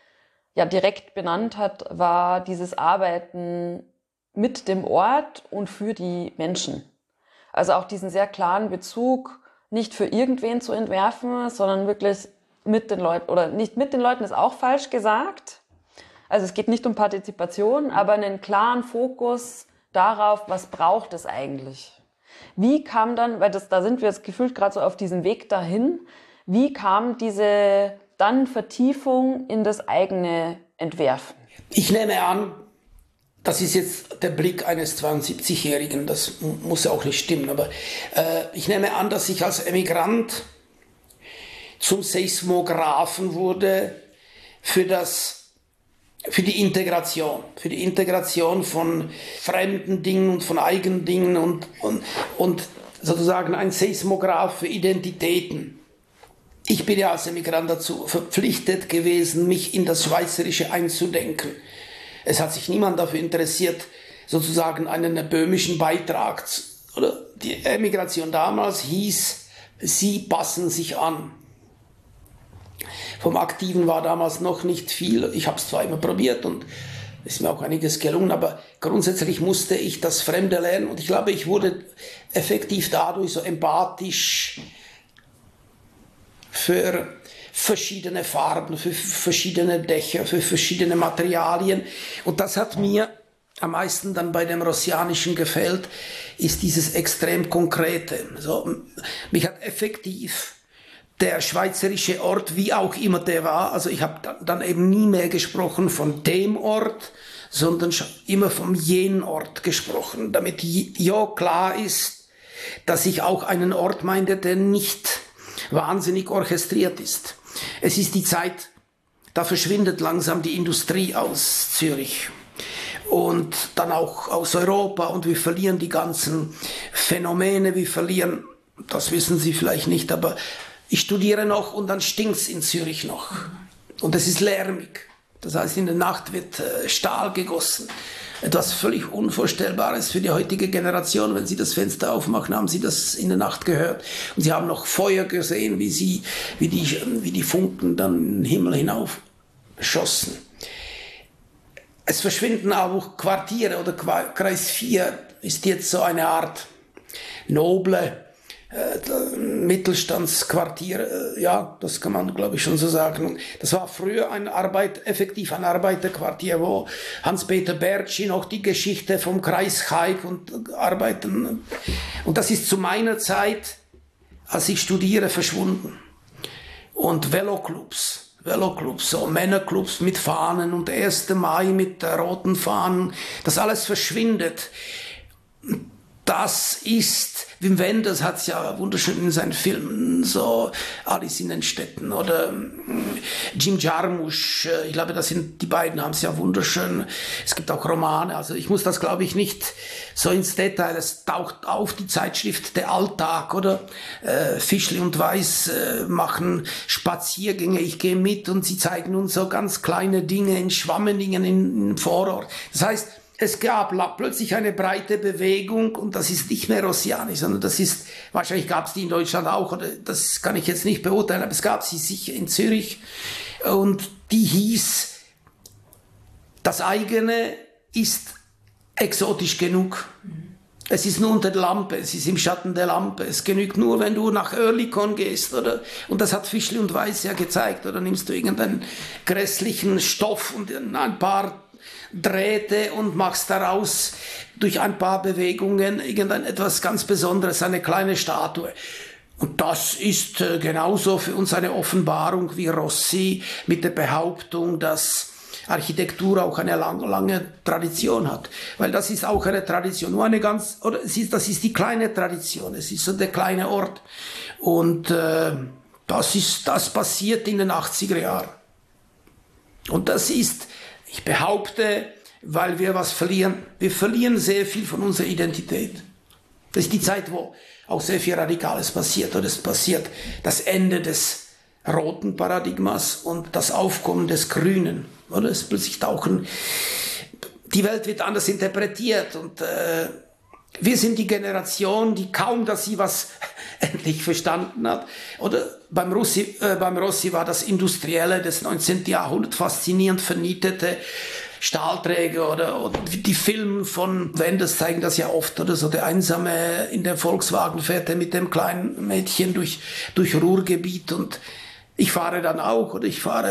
direkt benannt hat, war dieses Arbeiten mit dem Ort und für die Menschen. Also auch diesen sehr klaren Bezug, nicht für irgendwen zu entwerfen, sondern wirklich mit den Leuten, oder nicht mit den Leuten ist auch falsch gesagt. Also es geht nicht um Partizipation, aber einen klaren Fokus darauf, was braucht es eigentlich. Wie kam dann, weil da sind wir jetzt gefühlt gerade so auf diesem Weg dahin, wie kam diese dann Vertiefung in das eigene Entwerfen? Ich nehme an, das ist jetzt der Blick eines 72-Jährigen, das muss ja auch nicht stimmen, aber ich nehme an, dass ich als Emigrant zum Seismographen wurde für die Integration von fremden Dingen und von eigenen Dingen und sozusagen ein Seismograph für Identitäten. Ich bin ja als Emigrant dazu verpflichtet gewesen, mich in das Schweizerische einzudenken. Es hat sich niemand dafür interessiert, sozusagen einen böhmischen Beitrag. Oder die Emigration damals hieß, sie passen sich an. Vom Aktiven war damals noch nicht viel. Ich habe es zwar immer probiert und es ist mir auch einiges gelungen, aber grundsätzlich musste ich das Fremde lernen und ich glaube, ich wurde effektiv dadurch so empathisch für verschiedene Farben, für verschiedene Dächer, für verschiedene Materialien. Und das hat mir am meisten dann bei dem Rossianischen gefällt, ist dieses extrem Konkrete. So, mich hat effektiv der schweizerische Ort, wie auch immer der war, also ich habe dann eben nie mehr gesprochen von dem Ort, sondern immer vom jenen Ort gesprochen, damit ja klar ist, dass ich auch einen Ort meinte, der nicht wahnsinnig orchestriert ist. Es ist die Zeit, da verschwindet langsam die Industrie aus Zürich und dann auch aus Europa und wir verlieren die ganzen Phänomene, wir verlieren, das wissen Sie vielleicht nicht, aber ich studiere noch und dann stinkt's in Zürich noch und es ist lärmig. Das heißt, in der Nacht wird Stahl gegossen. Etwas völlig Unvorstellbares für die heutige Generation. Wenn Sie das Fenster aufmachen, haben Sie das in der Nacht gehört. Und Sie haben noch Feuer gesehen, wie die Funken dann in den Himmel hinauf schossen. Es verschwinden auch Quartiere oder Kreis 4 ist jetzt so eine Art noble Mittelstandsquartier, ja, das kann man, glaube ich, schon so sagen. Das war früher effektiv ein Arbeiterquartier, wo Hans-Peter Bertschi noch die Geschichte vom Kreis Chaik und Arbeiten. Und das ist zu meiner Zeit, als ich studiere, verschwunden. Und Veloclubs, so Männerclubs mit Fahnen und 1. Mai mit roten Fahnen, das alles verschwindet. Das ist, Wim Wenders hat es ja wunderschön in seinen Filmen, so Alice in den Städten oder Jim Jarmusch, ich glaube, die beiden haben es ja wunderschön. Es gibt auch Romane, also ich muss das, glaube ich, nicht so ins Detail, es taucht auf, die Zeitschrift Der Alltag, oder? Fischli und Weiß machen Spaziergänge, ich gehe mit und sie zeigen uns so ganz kleine Dinge in Schwammendingen im Vorort. Das heißt, es gab plötzlich eine breite Bewegung und das ist nicht mehr rossianisch, sondern das ist, wahrscheinlich gab es die in Deutschland auch, oder das kann ich jetzt nicht beurteilen, aber es gab sie sicher in Zürich und die hieß, das eigene ist exotisch genug. Es ist nur unter der Lampe, es ist im Schatten der Lampe. Es genügt nur, wenn du nach Oerlikon gehst, oder? Und das hat Fischli und Weiss ja gezeigt. Oder nimmst du irgendeinen grässlichen Stoff und ein paar Drähte und machst daraus durch ein paar Bewegungen etwas ganz Besonderes, eine kleine Statue. Und das ist genauso für uns eine Offenbarung wie Rossi mit der Behauptung, dass Architektur auch eine lange Tradition hat. Weil das ist auch eine Tradition, nur eine das ist die kleine Tradition, es ist so der kleine Ort. Und das passiert in den 80er Jahren. Und das ist, ich behaupte, weil wir was verlieren. Wir verlieren sehr viel von unserer Identität. Das ist die Zeit, wo auch sehr viel Radikales passiert. Oder es passiert das Ende des roten Paradigmas und das Aufkommen des Grünen. Oder es plötzlich tauchen, die Welt wird anders interpretiert und wir sind die Generation, die kaum, dass sie was endlich verstanden hat. Oder beim Rossi war das Industrielle des 19. Jahrhunderts faszinierend vernietete Stahlträger oder die Filme von Wenders zeigen das ja oft, oder so der Einsame in der Volkswagen fährt er mit dem kleinen Mädchen durch Ruhrgebiet und ich fahre dann auch, oder ich fahre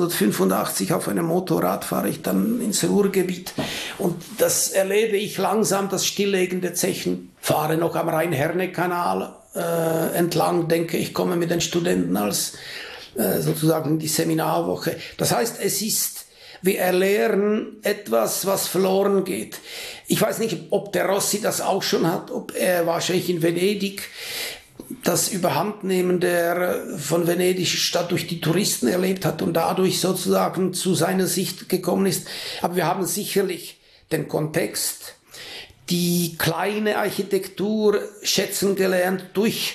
1985 auf einem Motorrad, fahre ich dann ins Ruhrgebiet und das erlebe ich langsam, das stilllegende Zechen. Fahre noch am Rhein-Herne-Kanal entlang, denke ich, komme mit den Studenten als sozusagen die Seminarwoche. Das heißt, wir erlernen etwas, was verloren geht. Ich weiß nicht, ob der Rossi das auch schon hat, ob er wahrscheinlich in Venedig das Überhandnehmen der von venedischer Stadt durch die Touristen erlebt hat und dadurch sozusagen zu seiner Sicht gekommen ist. Aber wir haben sicherlich den Kontext, die kleine Architektur schätzen gelernt durch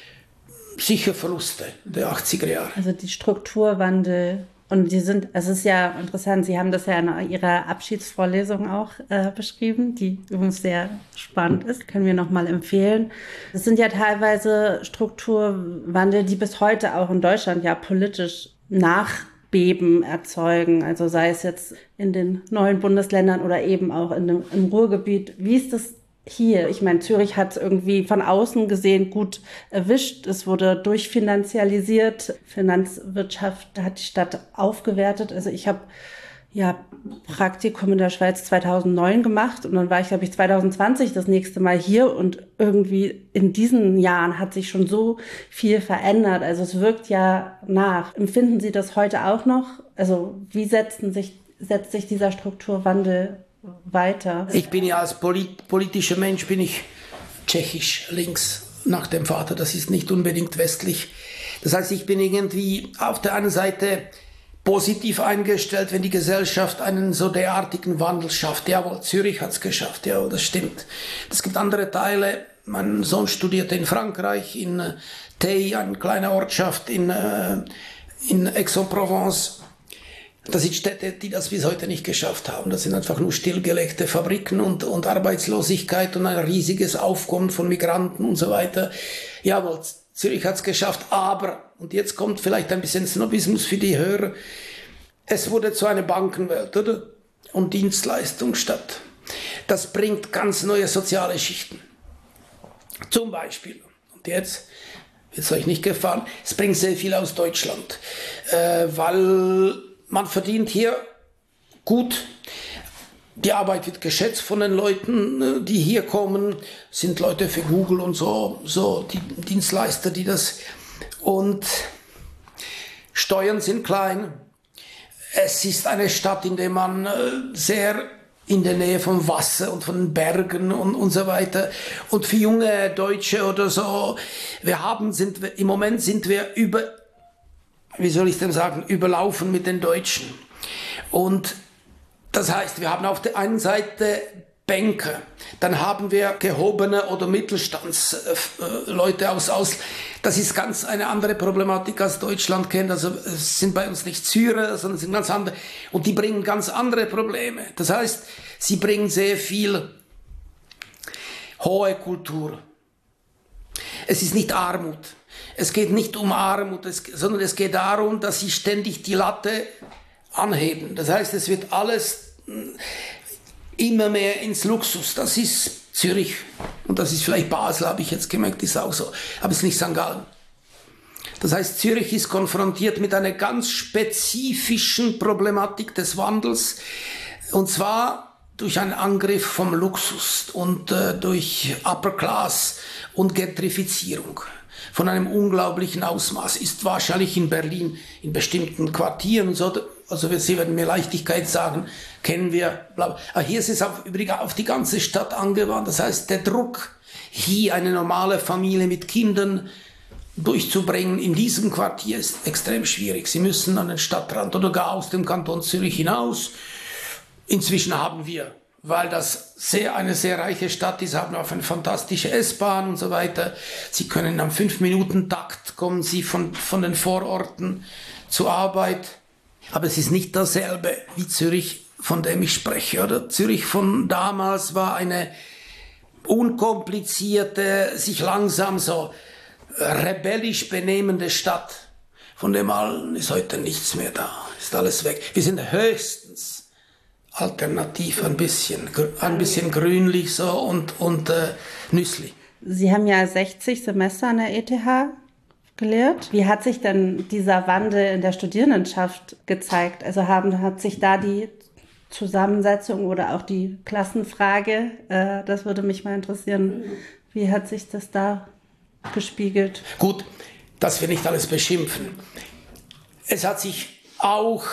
sicher Verluste der 80er Jahre. Also die Strukturwandel. Und es ist ja interessant, Sie haben das ja in Ihrer Abschiedsvorlesung auch beschrieben, die übrigens sehr spannend ist, können wir nochmal empfehlen. Es sind ja teilweise Strukturwandel, die bis heute auch in Deutschland ja politisch Nachbeben erzeugen. Also sei es jetzt in den neuen Bundesländern oder eben auch im Ruhrgebiet. Wie ist das hier? Ich meine, Zürich hat es irgendwie von außen gesehen gut erwischt. Es wurde durchfinanzialisiert. Finanzwirtschaft hat die Stadt aufgewertet. Also ich habe ja Praktikum in der Schweiz 2009 gemacht und dann war ich, glaube ich, 2020 das nächste Mal hier und irgendwie in diesen Jahren hat sich schon so viel verändert. Also es wirkt ja nach. Empfinden Sie das heute auch noch? Also wie setzt sich dieser Strukturwandel weiter? Ich bin ja als politischer Mensch, bin ich tschechisch links nach dem Vater, das ist nicht unbedingt westlich. Das heißt, ich bin irgendwie auf der einen Seite positiv eingestellt, wenn die Gesellschaft einen so derartigen Wandel schafft. Jawohl, Zürich hat es geschafft, ja, das stimmt. Es gibt andere Teile, mein Sohn studierte in Frankreich, in Theil, eine kleine Ortschaft in Aix-en-Provence. Das sind Städte, die das bis heute nicht geschafft haben. Das sind einfach nur stillgelegte Fabriken und Arbeitslosigkeit und ein riesiges Aufkommen von Migranten und so weiter. Jawohl, Zürich hat es geschafft, aber, und jetzt kommt vielleicht ein bisschen Snobismus für die Hörer, es wurde zu einer Bankenwelt, oder? Und Dienstleistungsstadt. Das bringt ganz neue soziale Schichten. Zum Beispiel, und jetzt wird es euch nicht gefallen, es bringt sehr viel aus Deutschland, weil man verdient hier gut. Die Arbeit wird geschätzt von den Leuten, die hier kommen. Sind Leute für Google und so die Dienstleister, die das. Und Steuern sind klein. Es ist eine Stadt, in der man sehr in der Nähe vom Wasser und von den Bergen und so weiter. Und für junge Deutsche oder so, im Moment sind wir überlaufen mit den Deutschen. Und das heißt, wir haben auf der einen Seite Banker, dann haben wir gehobene oder Mittelstandsleute aus. Das ist ganz eine andere Problematik, als Deutschland kennt. Also es sind bei uns nicht Syrer, sondern es sind ganz andere. Und die bringen ganz andere Probleme. Das heißt, sie bringen sehr viel hohe Kultur. Es ist nicht Armut. Es geht nicht um Armut, sondern es geht darum, dass sie ständig die Latte anheben. Das heißt, es wird alles immer mehr ins Luxus. Das ist Zürich und das ist vielleicht Basel, habe ich jetzt gemerkt, ist auch so. Aber es ist nicht St. Gallen. Das heißt, Zürich ist konfrontiert mit einer ganz spezifischen Problematik des Wandels, und zwar durch einen Angriff vom Luxus und durch Upper Class und Gentrifizierung von einem unglaublichen Ausmaß. Ist wahrscheinlich in Berlin in bestimmten Quartieren und so, also Sie werden mir Leichtigkeit sagen, kennen wir, bla. Aber hier ist es übrigens auf die ganze Stadt angewandt. Das heißt, der Druck, hier eine normale Familie mit Kindern durchzubringen in diesem Quartier ist extrem schwierig. Sie müssen an den Stadtrand oder gar aus dem Kanton Zürich hinaus. Inzwischen haben wir, weil das eine sehr reiche Stadt ist, haben wir auch eine fantastische S-Bahn und so weiter. Sie können am 5-Minuten-Takt kommen Sie von den Vororten zur Arbeit. Aber es ist nicht dasselbe wie Zürich, von dem ich spreche. Oder? Zürich von damals war eine unkomplizierte, sich langsam so rebellisch benehmende Stadt. Von dem allen ist heute nichts mehr da, ist alles weg. Wir sind höchstens alternativ, ein bisschen grünlich so und nüsslich. Sie haben ja 60 Semester an der ETH gelehrt. Wie hat sich denn dieser Wandel in der Studierendenschaft gezeigt? Also hat sich da die Zusammensetzung oder auch die Klassenfrage, das würde mich mal interessieren, wie hat sich das da gespiegelt? Gut, dass wir nicht alles beschimpfen. Es hat sich auch,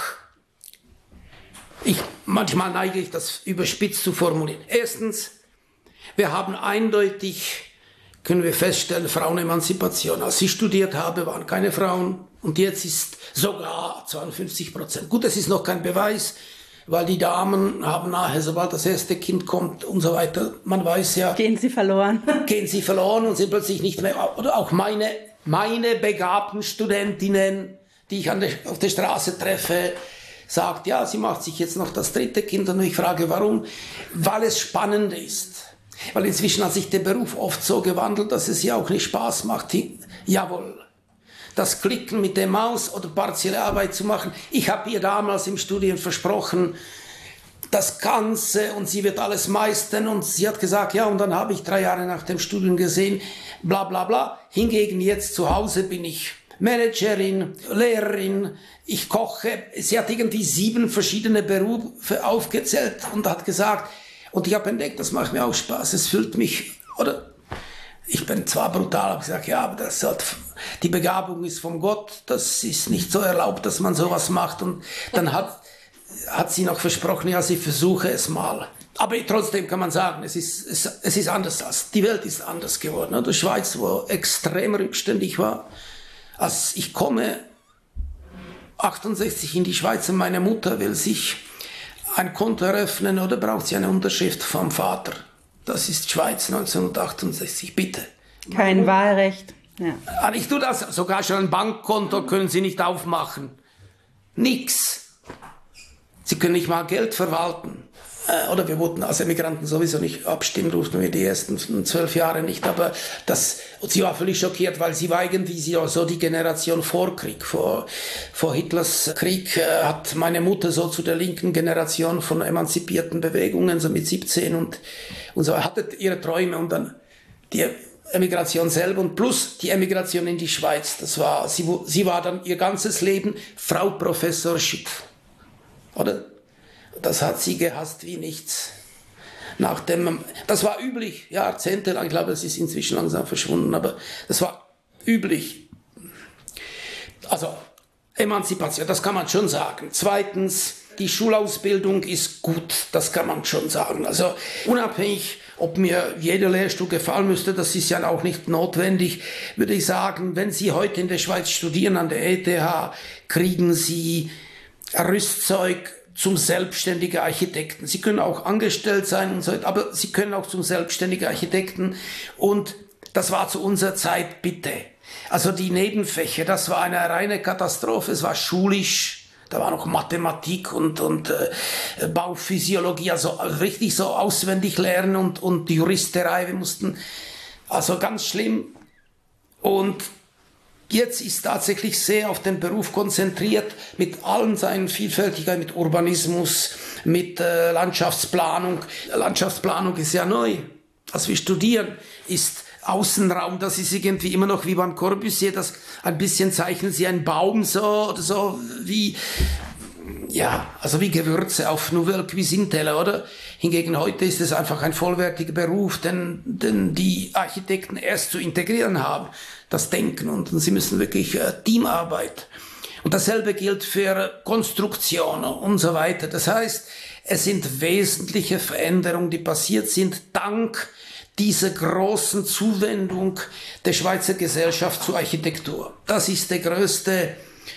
manchmal neige ich das überspitzt zu formulieren. Erstens, wir haben eindeutig, können wir feststellen, Frauenemanzipation. Als ich studiert habe, waren keine Frauen und jetzt ist sogar 52%. Gut, das ist noch kein Beweis, weil die Damen haben nachher, sobald das erste Kind kommt und so weiter, man weiß ja... Gehen sie verloren und sind plötzlich nicht mehr... Oder auch meine begabten Studentinnen, die ich auf der Straße treffe, sagt, ja, sie macht sich jetzt noch das 3. Kind. Und ich frage, warum? Weil es spannend ist. Weil inzwischen hat sich der Beruf oft so gewandelt, dass es ja auch nicht Spaß macht. Jawohl. Das Klicken mit der Maus oder partielle Arbeit zu machen. Ich habe ihr damals im Studium versprochen, das Ganze, und sie wird alles meistern, und sie hat gesagt, ja, und dann habe ich 3 Jahre nach dem Studium gesehen, bla bla bla. Hingegen jetzt zu Hause bin ich Managerin, Lehrerin, ich koche. Sie hat irgendwie 7 verschiedene Berufe aufgezählt und hat gesagt, und ich habe entdeckt, das macht mir auch Spaß, es füllt mich, oder? Ich bin zwar brutal, habe gesagt, ja, aber die Begabung ist von Gott, das ist nicht so erlaubt, dass man sowas macht. Und dann hat sie noch versprochen, ja, sie versuche es mal. Aber trotzdem kann man sagen, es ist anders, die Welt ist anders geworden. Die Schweiz, wo extrem rückständig war, als ich komme 68 in die Schweiz und meine Mutter will sich ein Konto eröffnen oder braucht sie eine Unterschrift vom Vater. Das ist Schweiz 1968, bitte. Kein Wahlrecht. Ja. Ich tue das, sogar schon ein Bankkonto können Sie nicht aufmachen. Nix. Sie können nicht mal Geld verwalten. Oder wir wollten als Emigranten sowieso nicht abstimmen, durften wir die ersten 12 Jahre nicht. Aber sie war völlig schockiert, weil sie war irgendwie so die Generation vor Krieg. Vor Hitlers Krieg hat meine Mutter so zu der linken Generation von emanzipierten Bewegungen, so mit 17 und so, hatte ihre Träume und dann die Emigration selber und plus die Emigration in die Schweiz. Sie war dann ihr ganzes Leben Frau Professor Schick. Oder? Das hat sie gehasst wie nichts. Das war üblich, jahrzehntelang, ich glaube, das ist inzwischen langsam verschwunden, aber das war üblich. Also, Emanzipation, das kann man schon sagen. Zweitens, die Schulausbildung ist gut, das kann man schon sagen. Also, unabhängig, ob mir jeder Lehrstuhl gefallen müsste, das ist ja auch nicht notwendig, würde ich sagen, wenn Sie heute in der Schweiz studieren an der ETH, kriegen Sie Rüstzeug zum selbstständigen Architekten. Sie können auch angestellt sein und so, aber Sie können auch zum selbstständigen Architekten. Und das war zu unserer Zeit bitte. Also die Nebenfächer, das war eine reine Katastrophe. Es war schulisch, da war noch Mathematik und Bauphysiologie, also richtig so auswendig lernen und die Juristerei. Wir mussten, also ganz schlimm. Und jetzt ist tatsächlich sehr auf den Beruf konzentriert, mit allen seinen Vielfältigkeiten, mit Urbanismus, mit Landschaftsplanung. Landschaftsplanung ist ja neu. Als wir studieren, ist Außenraum, das ist irgendwie immer noch wie beim Corbusier, das ein bisschen zeichnen sie einen Baum so wie, ja, also wie Gewürze auf Nouvelle Cuisine Teller, oder? Hingegen heute ist es einfach ein vollwertiger Beruf, den die Architekten erst zu integrieren haben, das Denken, und sie müssen wirklich Teamarbeit. Und dasselbe gilt für Konstruktionen und so weiter. Das heißt, es sind wesentliche Veränderungen, die passiert sind, dank dieser großen Zuwendung der Schweizer Gesellschaft zur Architektur. Das ist die größte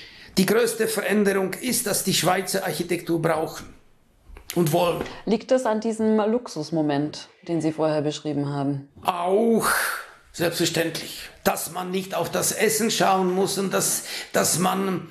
Veränderung ist, dass die Schweizer Architektur brauchen und wollen. Liegt das an diesem Luxusmoment, den Sie vorher beschrieben haben? Auch, selbstverständlich. Dass man nicht auf das Essen schauen muss und dass man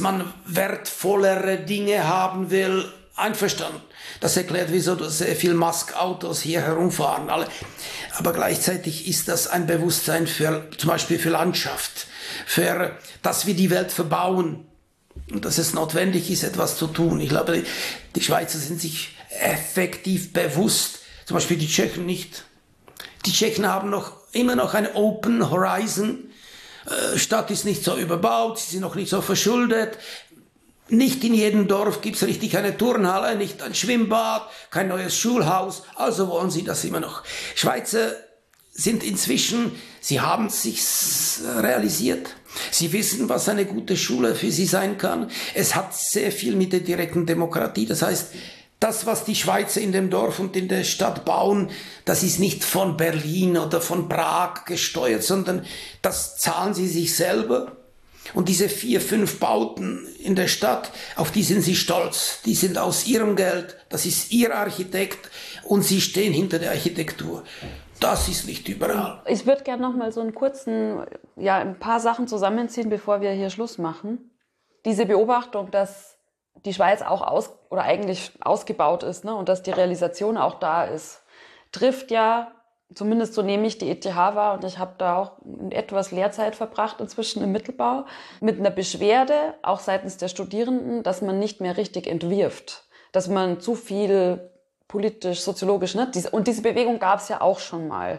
wertvollere Dinge haben will. Einverstanden. Das erklärt, wieso sehr viel Musk-Autos hier herumfahren. Aber gleichzeitig ist das ein Bewusstsein für, zum Beispiel für Landschaft, für, dass wir die Welt verbauen und dass es notwendig ist, etwas zu tun. Ich glaube, die Schweizer sind sich effektiv bewusst, zum Beispiel die Tschechen nicht. Die Tschechen haben immer noch eine Open Horizon. Stadt ist nicht so überbaut, sie sind noch nicht so verschuldet. Nicht in jedem Dorf gibt's richtig eine Turnhalle, nicht ein Schwimmbad, kein neues Schulhaus, also wollen sie das immer noch. Schweizer sind inzwischen, sie haben sich's realisiert. Sie wissen, was eine gute Schule für sie sein kann. Es hat sehr viel mit der direkten Demokratie. Das heißt, das, was die Schweizer in dem Dorf und in der Stadt bauen, das ist nicht von Berlin oder von Prag gesteuert, sondern das zahlen sie sich selber. Und diese 4, 5 Bauten in der Stadt, auf die sind sie stolz. Die sind aus ihrem Geld, das ist ihr Architekt und sie stehen hinter der Architektur. Das ist nicht überall. Ich würde gerne noch mal so einen kurzen, ein paar Sachen zusammenziehen, bevor wir hier Schluss machen. Diese Beobachtung, dass die Schweiz auch eigentlich ausgebaut ist, ne, und dass die Realisation auch da ist, trifft ja, zumindest so nehme ich die ETH wahr, und ich habe da auch etwas Lehrzeit verbracht inzwischen im Mittelbau, mit einer Beschwerde, auch seitens der Studierenden, dass man nicht mehr richtig entwirft, dass man zu viel politisch, soziologisch, ne? Und diese Bewegung gab es ja auch schon mal.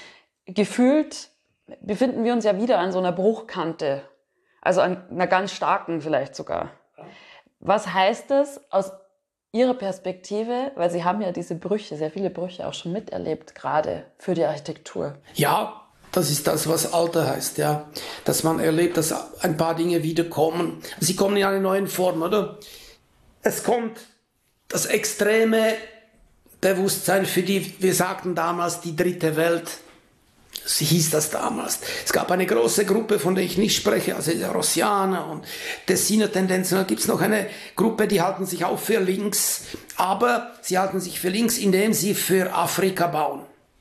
Gefühlt befinden wir uns ja wieder an so einer Bruchkante, also an einer ganz starken vielleicht sogar. Was heißt das aus Ihre Perspektive, weil Sie haben ja diese Brüche, sehr viele Brüche auch schon miterlebt, gerade für die Architektur? Ja, das ist das, was Alter heißt, ja. Dass man erlebt, dass ein paar Dinge wiederkommen. Sie kommen in einer neuen Form, oder? Es kommt das extreme Bewusstsein für die, wir sagten damals, die dritte Welt. So hieß das damals. Es gab eine große Gruppe, von der ich nicht spreche, also die Rossianer und Tessiner Tendenzen. Da gibt es noch eine Gruppe, die halten sich auch für links, aber sie halten sich für links, indem sie für Afrika bauen.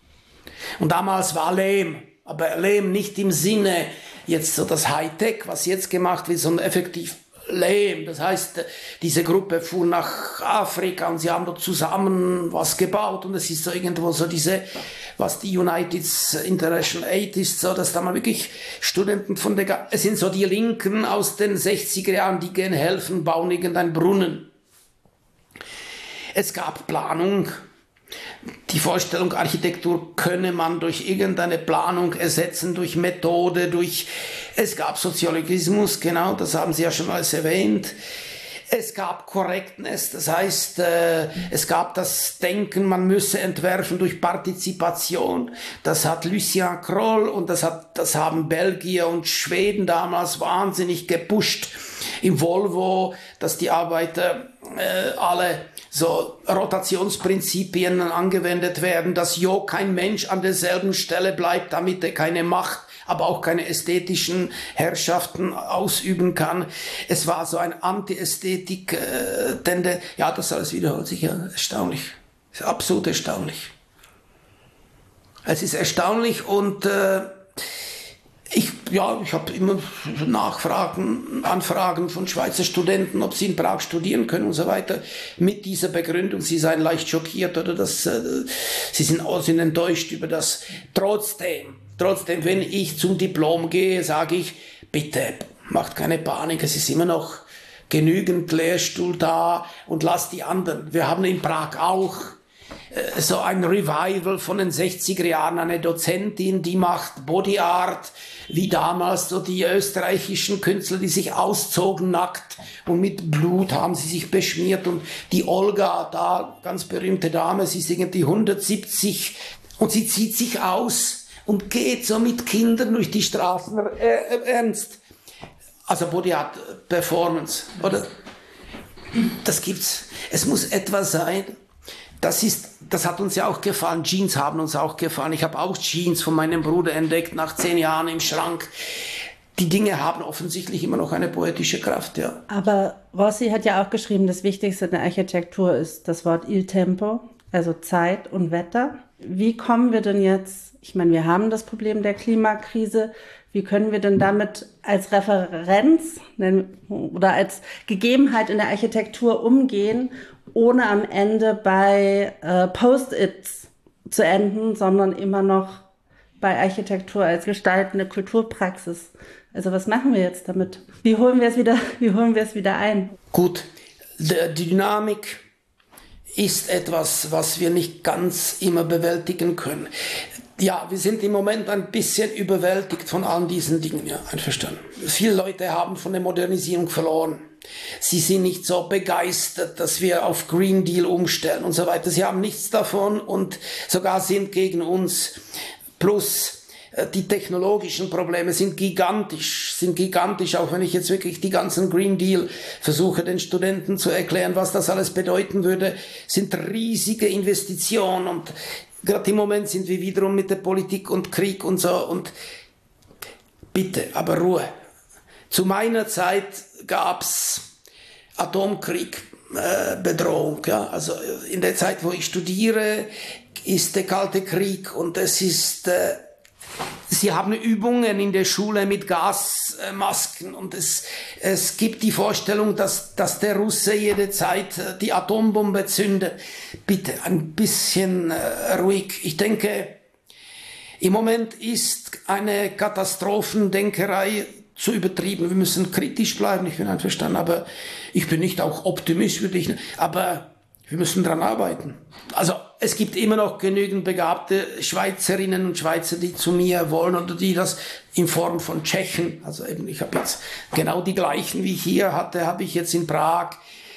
Und damals war Lehm, aber Lehm nicht im Sinne jetzt so das Hightech, was jetzt gemacht wird, sondern effektiv Lehm. Das heißt, diese Gruppe fuhr nach Afrika und sie haben dort zusammen was gebaut, und es ist so irgendwo so diese, was die United International Aid ist, so, dass da mal wirklich Studenten von es sind so die Linken aus den 60er Jahren, die gehen helfen, bauen irgendeinen Brunnen. Es gab Planung. Die Vorstellung, Architektur könne man durch irgendeine Planung ersetzen, durch Methode, es gab Soziologismus, genau, das haben Sie ja schon alles erwähnt. Es gab Correctness, das heißt, es gab das Denken, man müsse entwerfen durch Partizipation. Das hat Lucien Kroll und das haben Belgier und Schweden damals wahnsinnig gepusht im Volvo, dass die Arbeiter alle so Rotationsprinzipien angewendet werden, dass kein Mensch an derselben Stelle bleibt, damit er keine Macht aber auch keine ästhetischen Herrschaften ausüben kann. Es war so ein Anti-Ästhetik-Tendenz. Ja, das alles wiederholt sich, ja, erstaunlich. Es ist absolut erstaunlich. Es ist erstaunlich und ich habe immer Anfragen von Schweizer Studenten, ob sie in Prag studieren können und so weiter, mit dieser Begründung, sie seien leicht schockiert oder sie sind enttäuscht über das. Trotzdem, wenn ich zum Diplom gehe, sage ich, bitte, macht keine Panik, es ist immer noch genügend Lehrstuhl da und lasst die anderen. Wir haben in Prag auch so ein Revival von den 60er Jahren, eine Dozentin, die macht Body Art, wie damals so die österreichischen Künstler, die sich auszogen nackt und mit Blut haben sie sich beschmiert und die Olga, da ganz berühmte Dame, sie ist irgendwie 170 und sie zieht sich aus und geht so mit Kindern durch die Straßen, ernst. Also Body Art Performance, oder? Das gibt's. Es muss etwas sein. Das hat uns ja auch gefallen. Jeans haben uns auch gefallen. Ich habe auch Jeans von meinem Bruder entdeckt, nach 10 Jahren im Schrank. Die Dinge haben offensichtlich immer noch eine poetische Kraft, ja. Aber Rossi hat ja auch geschrieben, das Wichtigste in der Architektur ist das Wort Il Tempo, also Zeit und Wetter. Wie kommen wir denn jetzt, ich meine, wir haben das Problem der Klimakrise, wie können wir denn damit als Referenz oder als Gegebenheit in der Architektur umgehen, ohne am Ende bei Post-its zu enden, sondern immer noch bei Architektur als gestaltende Kulturpraxis? Also was machen wir jetzt damit? Wie holen wir es wieder ein? Gut, die Dynamik ist etwas, was wir nicht ganz immer bewältigen können. Ja, wir sind im Moment ein bisschen überwältigt von all diesen Dingen, ja, einverstanden. Viele Leute haben von der Modernisierung verloren. Sie sind nicht so begeistert, dass wir auf Green Deal umstellen und so weiter. Sie haben nichts davon und sogar sind gegen uns. Plus die technologischen Probleme sind gigantisch, auch wenn ich jetzt wirklich die ganzen Green Deal versuche, den Studenten zu erklären, was das alles bedeuten würde, sind riesige Investitionen und gerade im Moment sind wir wiederum mit der Politik und Krieg und so und bitte, aber Ruhe. Zu meiner Zeit gab's Atomkrieg-Bedrohung, ja, also in der Zeit, wo ich studiere, ist der Kalte Krieg und es ist, sie haben Übungen in der Schule mit Gasmasken und es gibt die Vorstellung, dass der Russe jederzeit die Atombombe zündet. Bitte ein bisschen ruhig. Ich denke, im Moment ist eine Katastrophendenkerei zu übertrieben. Wir müssen kritisch bleiben, ich bin einverstanden, aber ich bin nicht auch Optimist, aber wir müssen dran arbeiten. Also es gibt immer noch genügend begabte Schweizerinnen und Schweizer, die zu mir wollen oder die das in Form von Tschechen, also eben ich habe jetzt genau die gleichen wie ich hier hatte, habe ich jetzt in Prag.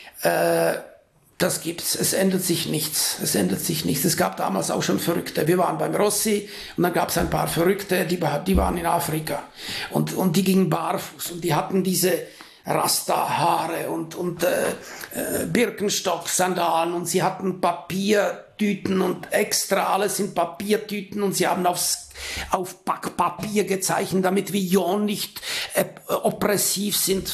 Das gibt's. Es ändert sich nichts. Es gab damals auch schon Verrückte. Wir waren beim Rossi und dann gab es ein paar Verrückte, die waren in Afrika und die gingen barfuß und die hatten diese Rasta-Haare und Birkenstock-Sandalen und sie hatten Papiertüten und extra alles in Papiertüten und sie haben auf Backpapier gezeichnet, damit wir ja nicht oppressiv sind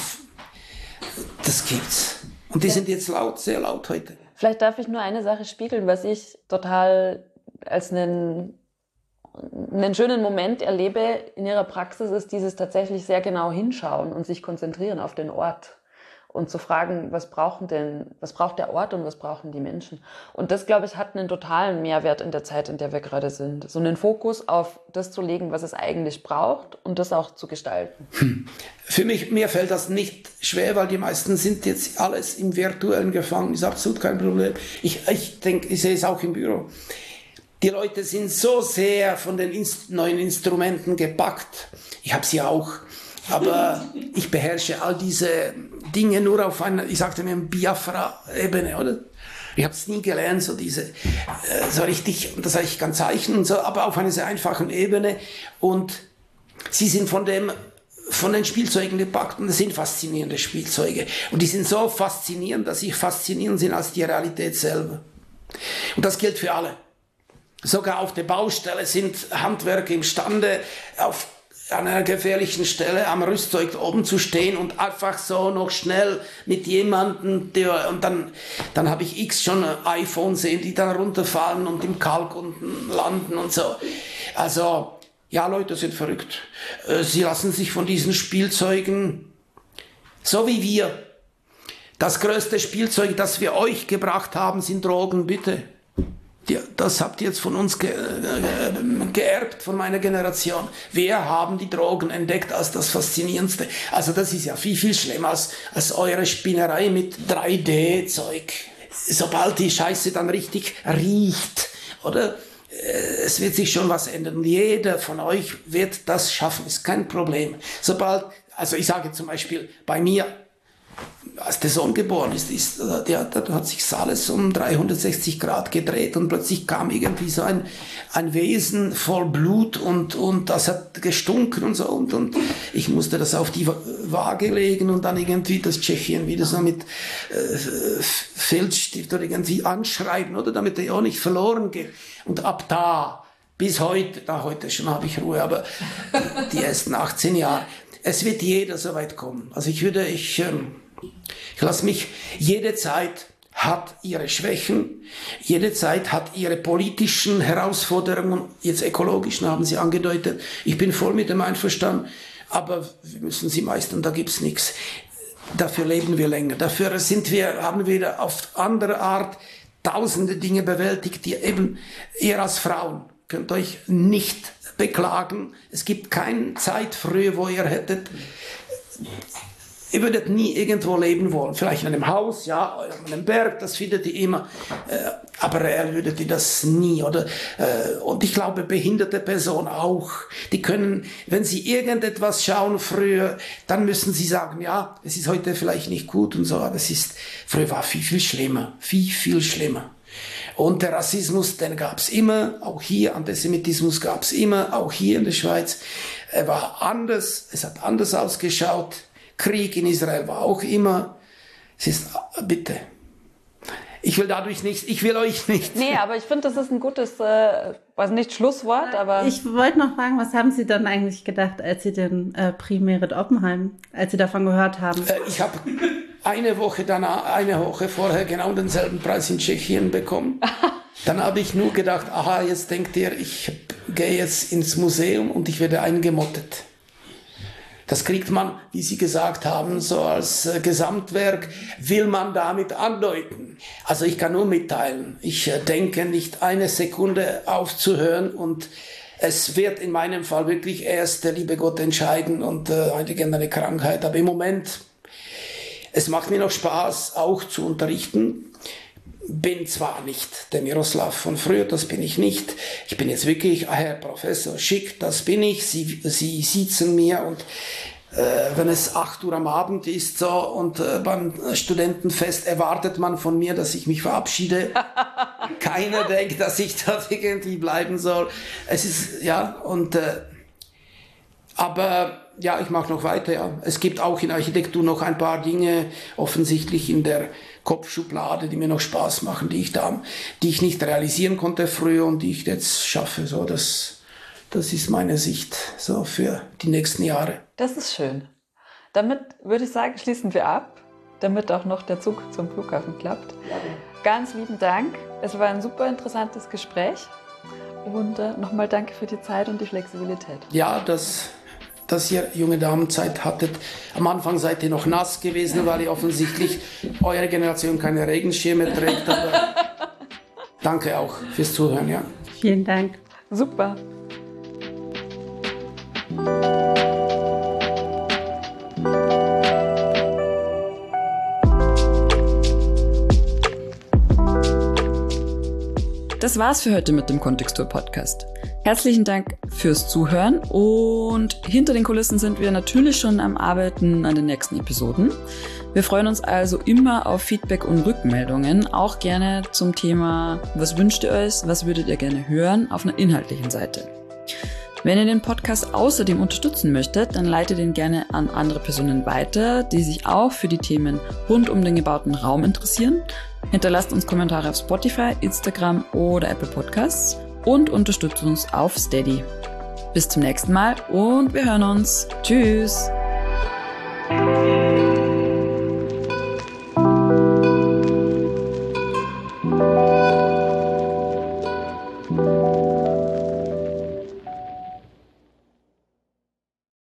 das gibt's. Und die sind jetzt sehr laut heute. Vielleicht darf ich nur eine Sache spiegeln, was ich total als einen schönen Moment erlebe in ihrer Praxis, ist dieses tatsächlich sehr genau hinschauen und sich konzentrieren auf den Ort und zu fragen, was braucht der Ort und was brauchen die Menschen. Und das, glaube ich, hat einen totalen Mehrwert in der Zeit, in der wir gerade sind. So einen Fokus auf das zu legen, was es eigentlich braucht und das auch zu gestalten. Für mir fällt das nicht schwer, weil die meisten sind jetzt alles im Virtuellen gefangen, ist absolut kein Problem. Ich denke, ich sehe es auch im Büro. Die Leute sind so sehr von den neuen Instrumenten gepackt. Ich habe sie auch. Aber ich beherrsche all diese Dinge nur auf einer, ich sagte mir, Biafra-Ebene, oder? Ich habe es nie gelernt, so richtig, und das ich kann zeichnen und so, aber auf einer sehr einfachen Ebene. Und sie sind von den Spielzeugen gepackt und das sind faszinierende Spielzeuge. Und die sind so faszinierend, dass sie faszinierend sind als die Realität selber. Und das gilt für alle. Sogar auf der Baustelle sind Handwerker imstande, auf einer gefährlichen Stelle am Rüstzeug oben zu stehen und einfach so noch schnell mit jemandem, und dann habe ich schon iPhone sehen, die dann runterfallen und im Kalk unten landen und so. Also, ja, Leute sind verrückt. Sie lassen sich von diesen Spielzeugen, so wie wir. Das größte Spielzeug, das wir euch gebracht haben, sind Drogen, bitte. Das habt ihr jetzt von uns geerbt, von meiner Generation. Wir haben die Drogen entdeckt als das Faszinierendste. Also das ist ja viel, viel schlimmer als eure Spinnerei mit 3D-Zeug. Sobald die Scheiße dann richtig riecht, oder? Es wird sich schon was ändern. Und jeder von euch wird das schaffen, ist kein Problem. Also ich sage zum Beispiel, bei mir, als der Sohn geboren ist, da hat sich alles um 360 Grad gedreht und plötzlich kam irgendwie so ein Wesen voll Blut und das hat gestunken und so und ich musste das auf die Waage legen und dann irgendwie das Tschechien wieder so mit Filzstift oder irgendwie anschreiben, oder, damit er ja auch nicht verloren geht. Und ab da bis heute, heute schon habe ich Ruhe, aber die ersten 18 Jahre, es wird jeder so weit kommen. Also ich lasse mich, jede Zeit hat ihre Schwächen, jede Zeit hat ihre politischen Herausforderungen, jetzt ökologischen haben Sie angedeutet. Ich bin voll mit dem einverstanden, aber wir müssen sie meistern, da gibt's nichts. Dafür leben wir länger, dafür haben wir auf andere Art tausende Dinge bewältigt, die eben ihr als Frauen könnt euch nicht beklagen. Es gibt keine Zeit früher, wo ihr würdet nie irgendwo leben wollen. Vielleicht in einem Haus, ja, an einem Berg, das findet ihr immer. Aber würdet ihr das nie, oder? Und ich glaube, behinderte Personen auch. Die können, wenn sie irgendetwas schauen früher, dann müssen sie sagen, ja, es ist heute vielleicht nicht gut und so, aber früher war viel, viel schlimmer. Viel, viel schlimmer. Und der Rassismus, den gab's immer, auch hier, Antisemitismus gab's immer, auch hier in der Schweiz. Er war anders, es hat anders ausgeschaut. Krieg in Israel war auch immer. Bitte. Ich will euch nicht. Nee, aber ich finde, das ist ein gutes, also nicht Schlusswort, aber... Ich wollte noch fragen, was haben Sie dann eigentlich gedacht, als Sie den Prix Merit Oppenheim, als Sie davon gehört haben? Ich habe eine Woche vorher genau denselben Preis in Tschechien bekommen. Dann habe ich nur gedacht, aha, jetzt denkt ihr, ich gehe jetzt ins Museum und ich werde eingemottet. Das kriegt man, wie Sie gesagt haben, so als Gesamtwerk, will man damit andeuten. Also ich kann nur mitteilen, ich denke nicht eine Sekunde aufzuhören und es wird in meinem Fall wirklich erst der liebe Gott entscheiden und eine Krankheit. Aber im Moment, es macht mir noch Spaß, auch zu unterrichten. Bin zwar nicht der Miroslav von früher, das bin ich nicht. Ich bin jetzt wirklich Herr Professor Schick, das bin ich. Sie sitzen mir und wenn es 8 Uhr am Abend ist so und beim Studentenfest erwartet man von mir, dass ich mich verabschiede. Keiner denkt, dass ich da irgendwie bleiben soll. Es ist, ja, und aber ja, ich mache noch weiter, ja. Es gibt auch in Architektur noch ein paar Dinge, offensichtlich in der Kopfschublade, die mir noch Spaß machen, die ich nicht realisieren konnte früher und die ich jetzt schaffe. So, das ist meine Sicht so für die nächsten Jahre. Das ist schön. Damit würde ich sagen, schließen wir ab, damit auch noch der Zug zum Flughafen klappt. Ja. Ganz lieben Dank. Es war ein super interessantes Gespräch und nochmal danke für die Zeit und die Flexibilität. Ja, dass ihr junge Damen Zeit hattet. Am Anfang seid ihr noch nass gewesen, weil ihr offensichtlich eure Generation keine Regenschirme trägt. Aber danke auch fürs Zuhören. Ja. Vielen Dank. Super. Das war's für heute mit dem Kontextur-Podcast. Herzlichen Dank fürs Zuhören und hinter den Kulissen sind wir natürlich schon am Arbeiten an den nächsten Episoden. Wir freuen uns also immer auf Feedback und Rückmeldungen, auch gerne zum Thema, was wünscht ihr euch, was würdet ihr gerne hören, auf einer inhaltlichen Seite. Wenn ihr den Podcast außerdem unterstützen möchtet, dann leitet ihn gerne an andere Personen weiter, die sich auch für die Themen rund um den gebauten Raum interessieren. Hinterlasst uns Kommentare auf Spotify, Instagram oder Apple Podcasts. und unterstützt uns auf Steady. Bis zum nächsten Mal und wir hören uns. Tschüss!